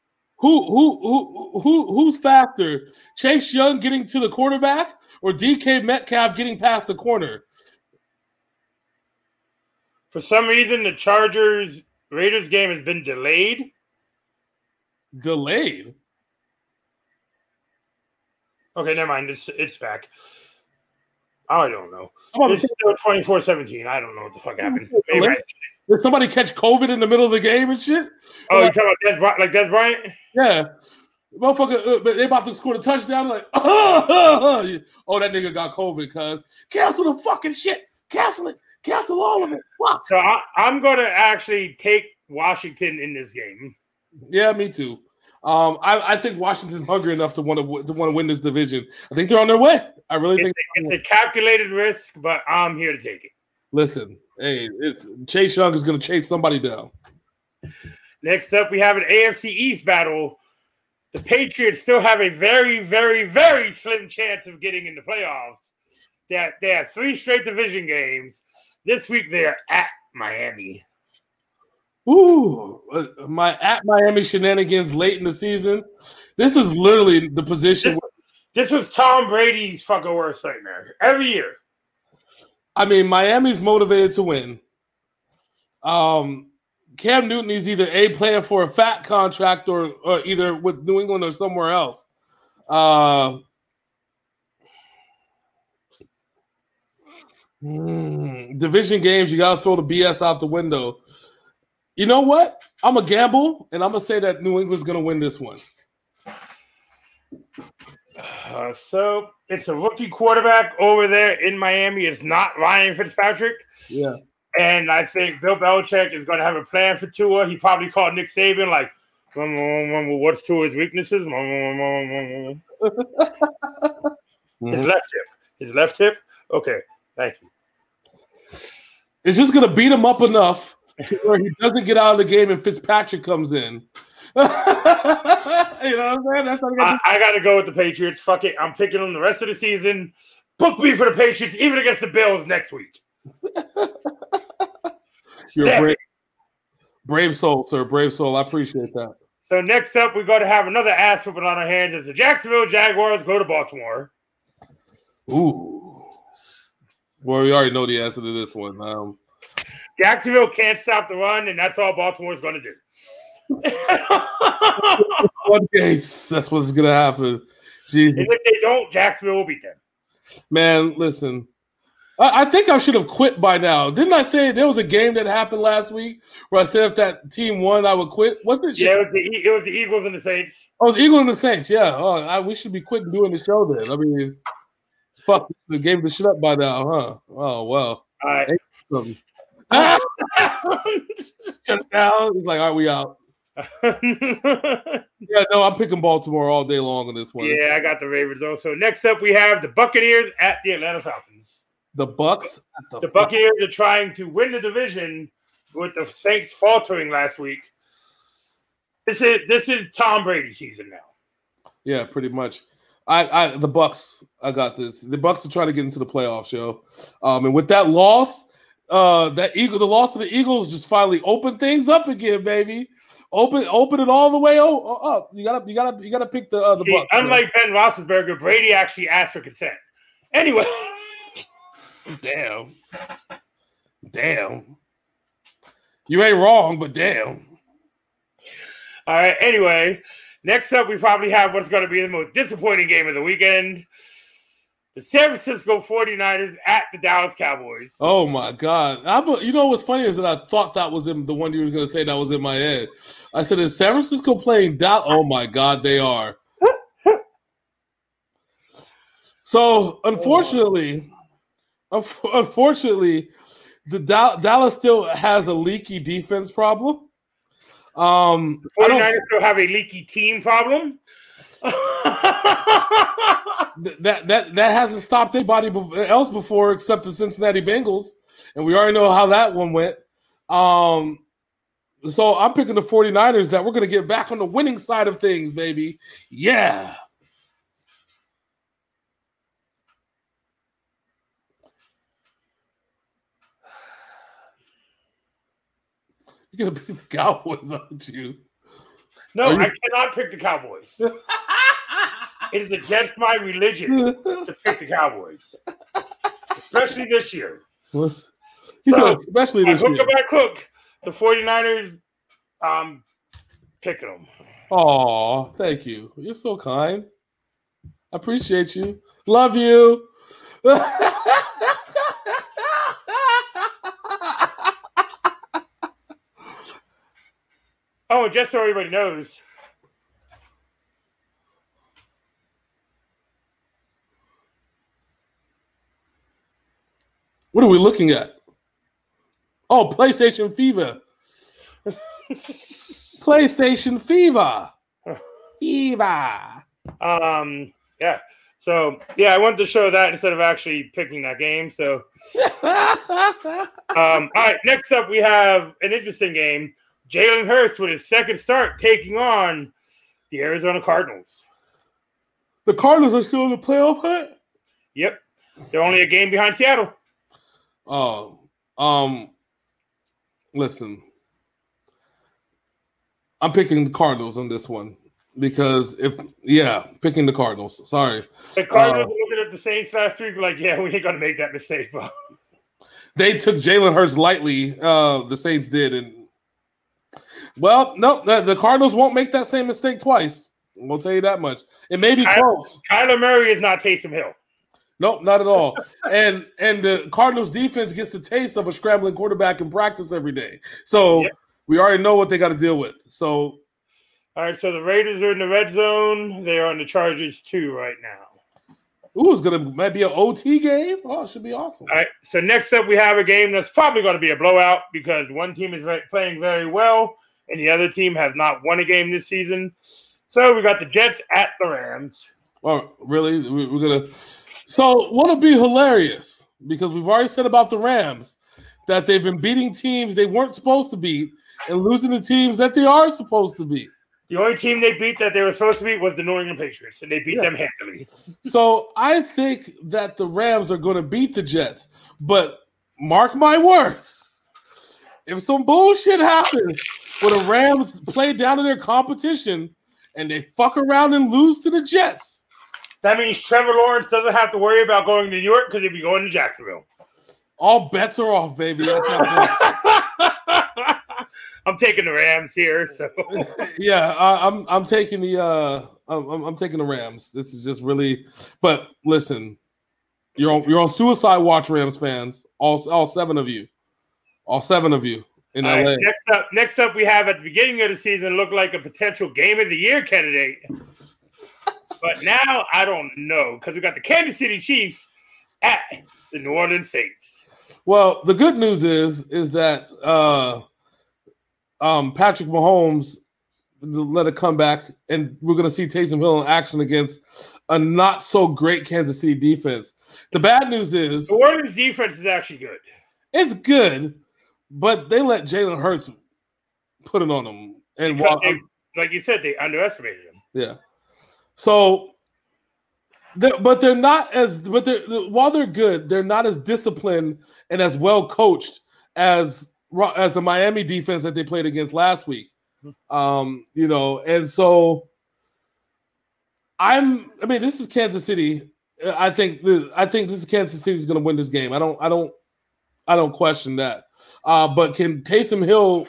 D: Who's faster? Chase Young getting to the quarterback or DK Metcalf getting past the corner?
E: For some reason, the Raiders game has been delayed.
D: Delayed?
E: Okay, never mind. It's back. I don't know. It's still 24-17. I don't know what the fuck happened.
D: Did somebody catch COVID in the middle of the game and shit?
E: Oh, you talking about Dez Bryant?
D: Yeah. Motherfucker, they about to score the touchdown. Like, oh, that nigga got COVID, cuz. Cancel the fucking shit. Cancel it. Cancel all of it. What?
E: So I'm going to actually take Washington in this game.
D: Yeah, me too. I think Washington's hungry enough to want to win this division. I think they're on their way. I really think
E: it's a calculated risk, but I'm here to take it.
D: Listen, hey, Chase Young is going to chase somebody down.
E: Next up, we have an AFC East battle. The Patriots still have a very, very, very slim chance of getting in the playoffs. They have 3 straight division games. This week, they're at Miami.
D: Ooh, at Miami shenanigans late in the season. This is literally the position.
E: This was Tom Brady's fucking worst nightmare every year.
D: I mean, Miami's motivated to win. Cam Newton is either playing for a fat contract or either with New England or somewhere else. Division games, you got to throw the BS out the window. You know what? I'm going to gamble, and I'm going to say that New England's going to win this one.
E: So it's a rookie quarterback over there in Miami. It's not Ryan Fitzpatrick.
D: Yeah.
E: And I think Bill Belichick is going to have a plan for Tua. He probably called Nick Saban like, what's Tua's weaknesses? His left hip. His left hip? Okay, thank you.
D: It's just going to beat him up enough to where he doesn't get out of the game and Fitzpatrick comes in. You know what I'm saying? That's what
E: I got to go with the Patriots. Fuck it. I'm picking them the rest of the season. Book me for the Patriots, even against the Bills next week.
D: You're a brave soul, sir. Brave soul. I appreciate that.
E: So next up, we're going to have another ass whooping on our hands as the Jacksonville Jaguars go to Baltimore.
D: Ooh. Well, we already know the answer to this one.
E: Jacksonville can't stop the run, and that's all Baltimore's going to do.
D: Floodgates. That's what's going to happen. Jesus.
E: And if they don't, Jacksonville will beat them.
D: Man, listen. I think I should have quit by now. Didn't I say there was a game that happened last week where I said if that team won, I would quit? Wasn't it?
E: Yeah, it was the Eagles and the Saints.
D: Oh, the Eagles and the Saints, yeah. Oh, we should be quitting doing the show then. I mean, fuck, we gave the shit up by now, huh? Oh, well.
E: All right.
D: Just now, it's like, all right, we out. Yeah, no, I'm picking Baltimore all day long on this one.
E: Yeah, I got the Ravens also. Next up, we have the Buccaneers at the Atlanta Falcons.
D: The Bucks.
E: The Buccaneers are trying to win the division with the Saints faltering last week. This is Tom Brady's season now.
D: Yeah, pretty much. The Bucks. I got this. The Bucks are trying to get into the playoffs, yo. And with that loss, the loss of the Eagles just finally opened things up again, baby. Open it all the way up. You gotta pick the Bucks.
E: Unlike Ben Roethlisberger, Brady actually asked for consent. Anyway.
D: Damn. You ain't wrong, but damn.
E: All right. Anyway, next up, we probably have what's going to be the most disappointing game of the weekend. The San Francisco 49ers at the Dallas Cowboys.
D: Oh, my God. You know what's funny is that I thought that was the one you were going to say that was in my head. I said, is San Francisco playing Dallas? Oh, my God, they are. So, unfortunately, the Dallas still has a leaky defense problem.
E: The 49ers still have a leaky team problem.
D: that hasn't stopped anybody else before except the Cincinnati Bengals, and we already know how that one went. So I'm picking the 49ers that we're going to get back on the winning side of things, baby. Yeah. You're going to pick the Cowboys, aren't you?
E: No, I cannot pick the Cowboys. It is against my religion to pick the Cowboys. Especially this year.
D: Especially this year.
E: By hook, the 49ers, picking them.
D: Oh, thank you. You're so kind. I appreciate you. Love you.
E: Oh, and just so everybody knows,
D: what are we looking at? Oh, PlayStation Fever. PlayStation Fever.
E: Yeah. So, yeah, I wanted to show that instead of actually picking that game. So, all right, next up we have an interesting game. Jalen Hurts with his second start taking on the Arizona Cardinals.
D: The Cardinals are still in the playoff hunt?
E: Yep. They're only a game behind Seattle.
D: Oh, listen. I'm picking the Cardinals on this one because picking the Cardinals. Sorry.
E: The Cardinals were looking at the Saints last week like, yeah, we ain't going to make that mistake, bro.
D: They took Jalen Hurts lightly. The Saints did, and well, no, the Cardinals won't make that same mistake twice. We'll tell you that much. It may be close.
E: Kyler Murray is not Taysom Hill.
D: Nope, not at all. and the Cardinals defense gets the taste of a scrambling quarterback in practice every day. So we already know what they got to deal with. So,
E: all right. So the Raiders are in the red zone. They are on the Chargers too right now.
D: Ooh, might be an OT game. Oh, it should be awesome.
E: All right. So next up, we have a game that's probably going to be a blowout because one team is playing very well and the other team has not won a game this season. So we got the Jets at the Rams.
D: Oh, really? We're gonna. So what'll be hilarious because we've already said about the Rams that they've been beating teams they weren't supposed to beat and losing to teams that they are supposed to beat.
E: The only team they beat that they were supposed to beat was the New England Patriots, and they beat them handily.
D: So I think that the Rams are going to beat the Jets, but mark my words, if some bullshit happens where the Rams play down to their competition and they fuck around and lose to the Jets,
E: that means Trevor Lawrence doesn't have to worry about going to New York because he'll be going to Jacksonville.
D: All bets are off, baby.
E: I'm taking the Rams here. So
D: yeah, I'm taking the I'm taking the Rams. This is just really. But listen, you're on suicide watch, Rams fans. All seven of you in LA.
E: Right, next up, we have at the beginning of the season looked like a potential Game of the Year candidate, but now I don't know because we got the Kansas City Chiefs at the New Orleans Saints.
D: Well, the good news is that Patrick Mahomes let it come back, and we're going to see Taysom Hill in action against a not so great Kansas City defense. The bad news is
E: the New Orleans defense is actually good.
D: It's good, but they let Jalen Hurts put it on them, and
E: like you said, they underestimated him.
D: Yeah. So, while they're good, they're not as disciplined and as well coached as the Miami defense that they played against last week. And so this is Kansas City. I think this is Kansas City is going to win this game. I don't question that. But can Taysom Hill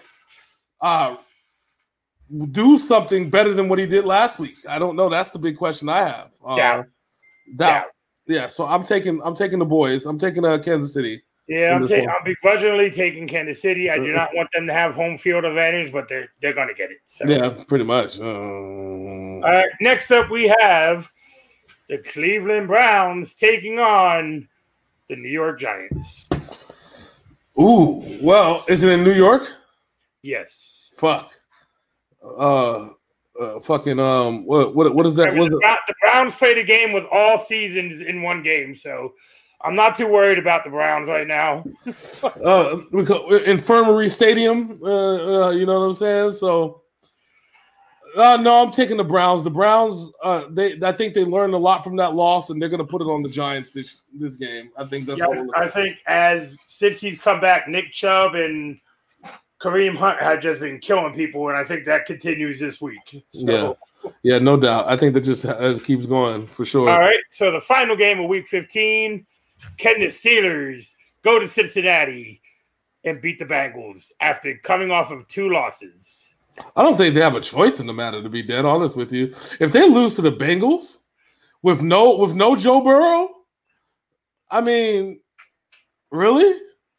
D: do something better than what he did last week? I don't know. That's the big question I have. Yeah. So I'm taking the boys. I'm taking Kansas City.
E: Yeah, I'm begrudgingly taking Kansas City. I do not want them to have home field advantage, but they're going to get it. So.
D: Yeah, pretty much.
E: All right, next up we have the Cleveland Browns taking on the New York Giants.
D: Ooh, well, is it in New York?
E: Yes.
D: Fuck. What is that?
E: The Browns played a game with all seasons in one game, so I'm not too worried about the Browns right now.
D: Infirmary Stadium, you know what I'm saying? So, no, I'm taking the Browns. The Browns, I think they learned a lot from that loss, and they're going to put it on the Giants this game. I think that's.
E: Yeah, I think since he's come back, Nick Chubb and Kareem Hunt have just been killing people, and I think that continues this week. So.
D: Yeah, no doubt. I think that just keeps going for sure.
E: All right, so the final game of Week 15. Can the Steelers go to Cincinnati and beat the Bengals after coming off of 2 losses?
D: I don't think they have a choice in the matter, to be dead honest with you. If they lose to the Bengals with no Joe Burrow, I mean, really?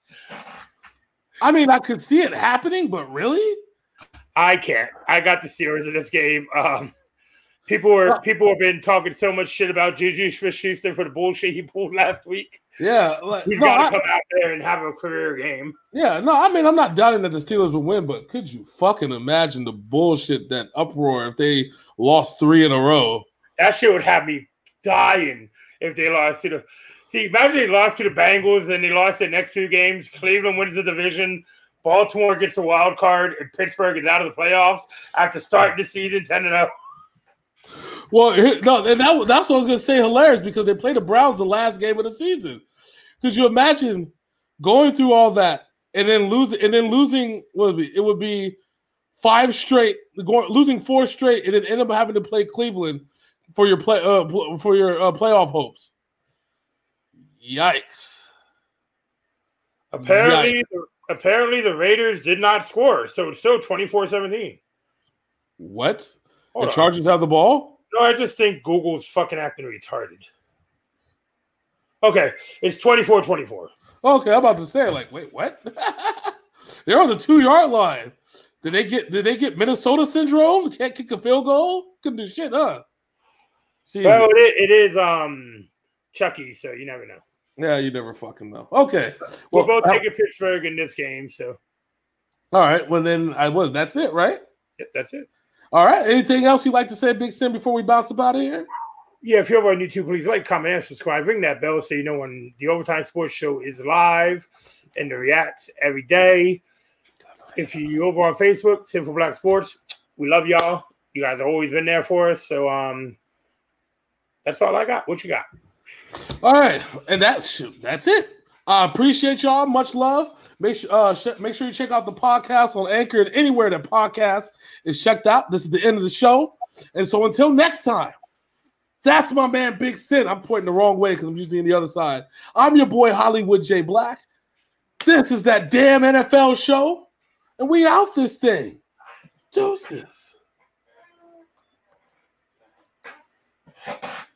D: I mean, I could see it happening, but really?
E: I can't. I got the Steelers in this game. People have been talking so much shit about Juju Smith-Schuster for the bullshit he pulled last week.
D: Yeah,
E: he's got to come out there and have a career game.
D: Yeah, no, I mean, I'm not doubting that the Steelers will win, but could you fucking imagine the bullshit, that uproar if they lost 3 in a row?
E: That shit would have me dying if they lost to the. See, imagine they lost to the Bengals and they lost their next 2 games. Cleveland wins the division. Baltimore gets a wild card, and Pittsburgh is out of the playoffs after starting the season 10-0.
D: Well, no, and that's what I was going to say. Hilarious, because they played the Browns the last game of the season. Could you imagine going through all that and then losing? What would it be? It would be 5 straight, losing 4 straight, and then end up having to play Cleveland for your playoff hopes. Yikes!
E: Apparently, the Raiders did not score, so it's still 24-17.
D: What? The Chargers have the ball?
E: No, I just think Google's fucking acting retarded. Okay, it's 24-24.
D: Okay, I'm about to say, like, wait, what? They're on the 2-yard line. Did they get Minnesota syndrome? Can't kick a field goal? Couldn't do shit, huh?
E: Jesus. Well, it is Chucky, so you never know.
D: Yeah, you never fucking know. Okay.
E: We're both taking Pittsburgh in this game, so.
D: All right. Well, then that's it, right?
E: Yep, that's it.
D: All right. Anything else you'd like to say, Big Sim, before we bounce about here?
E: Yeah, if you're over on YouTube, please like, comment, and subscribe. Ring that bell so you know when the Overtime Sports Show is live and the reacts every day. If you're over on Facebook, Sinful Black Sports, we love y'all. You guys have always been there for us. So that's all I got. What you got?
D: All right. And that's it. I appreciate y'all. Much love. Make sure you check out the podcast on Anchor and anywhere that podcast is checked out. This is the end of the show. And so until next time, that's my man, Big Sin. I'm pointing the wrong way because I'm usually on the other side. I'm your boy, Hollywood J. Black. This is that damn NFL show. And we out this thing. Deuces.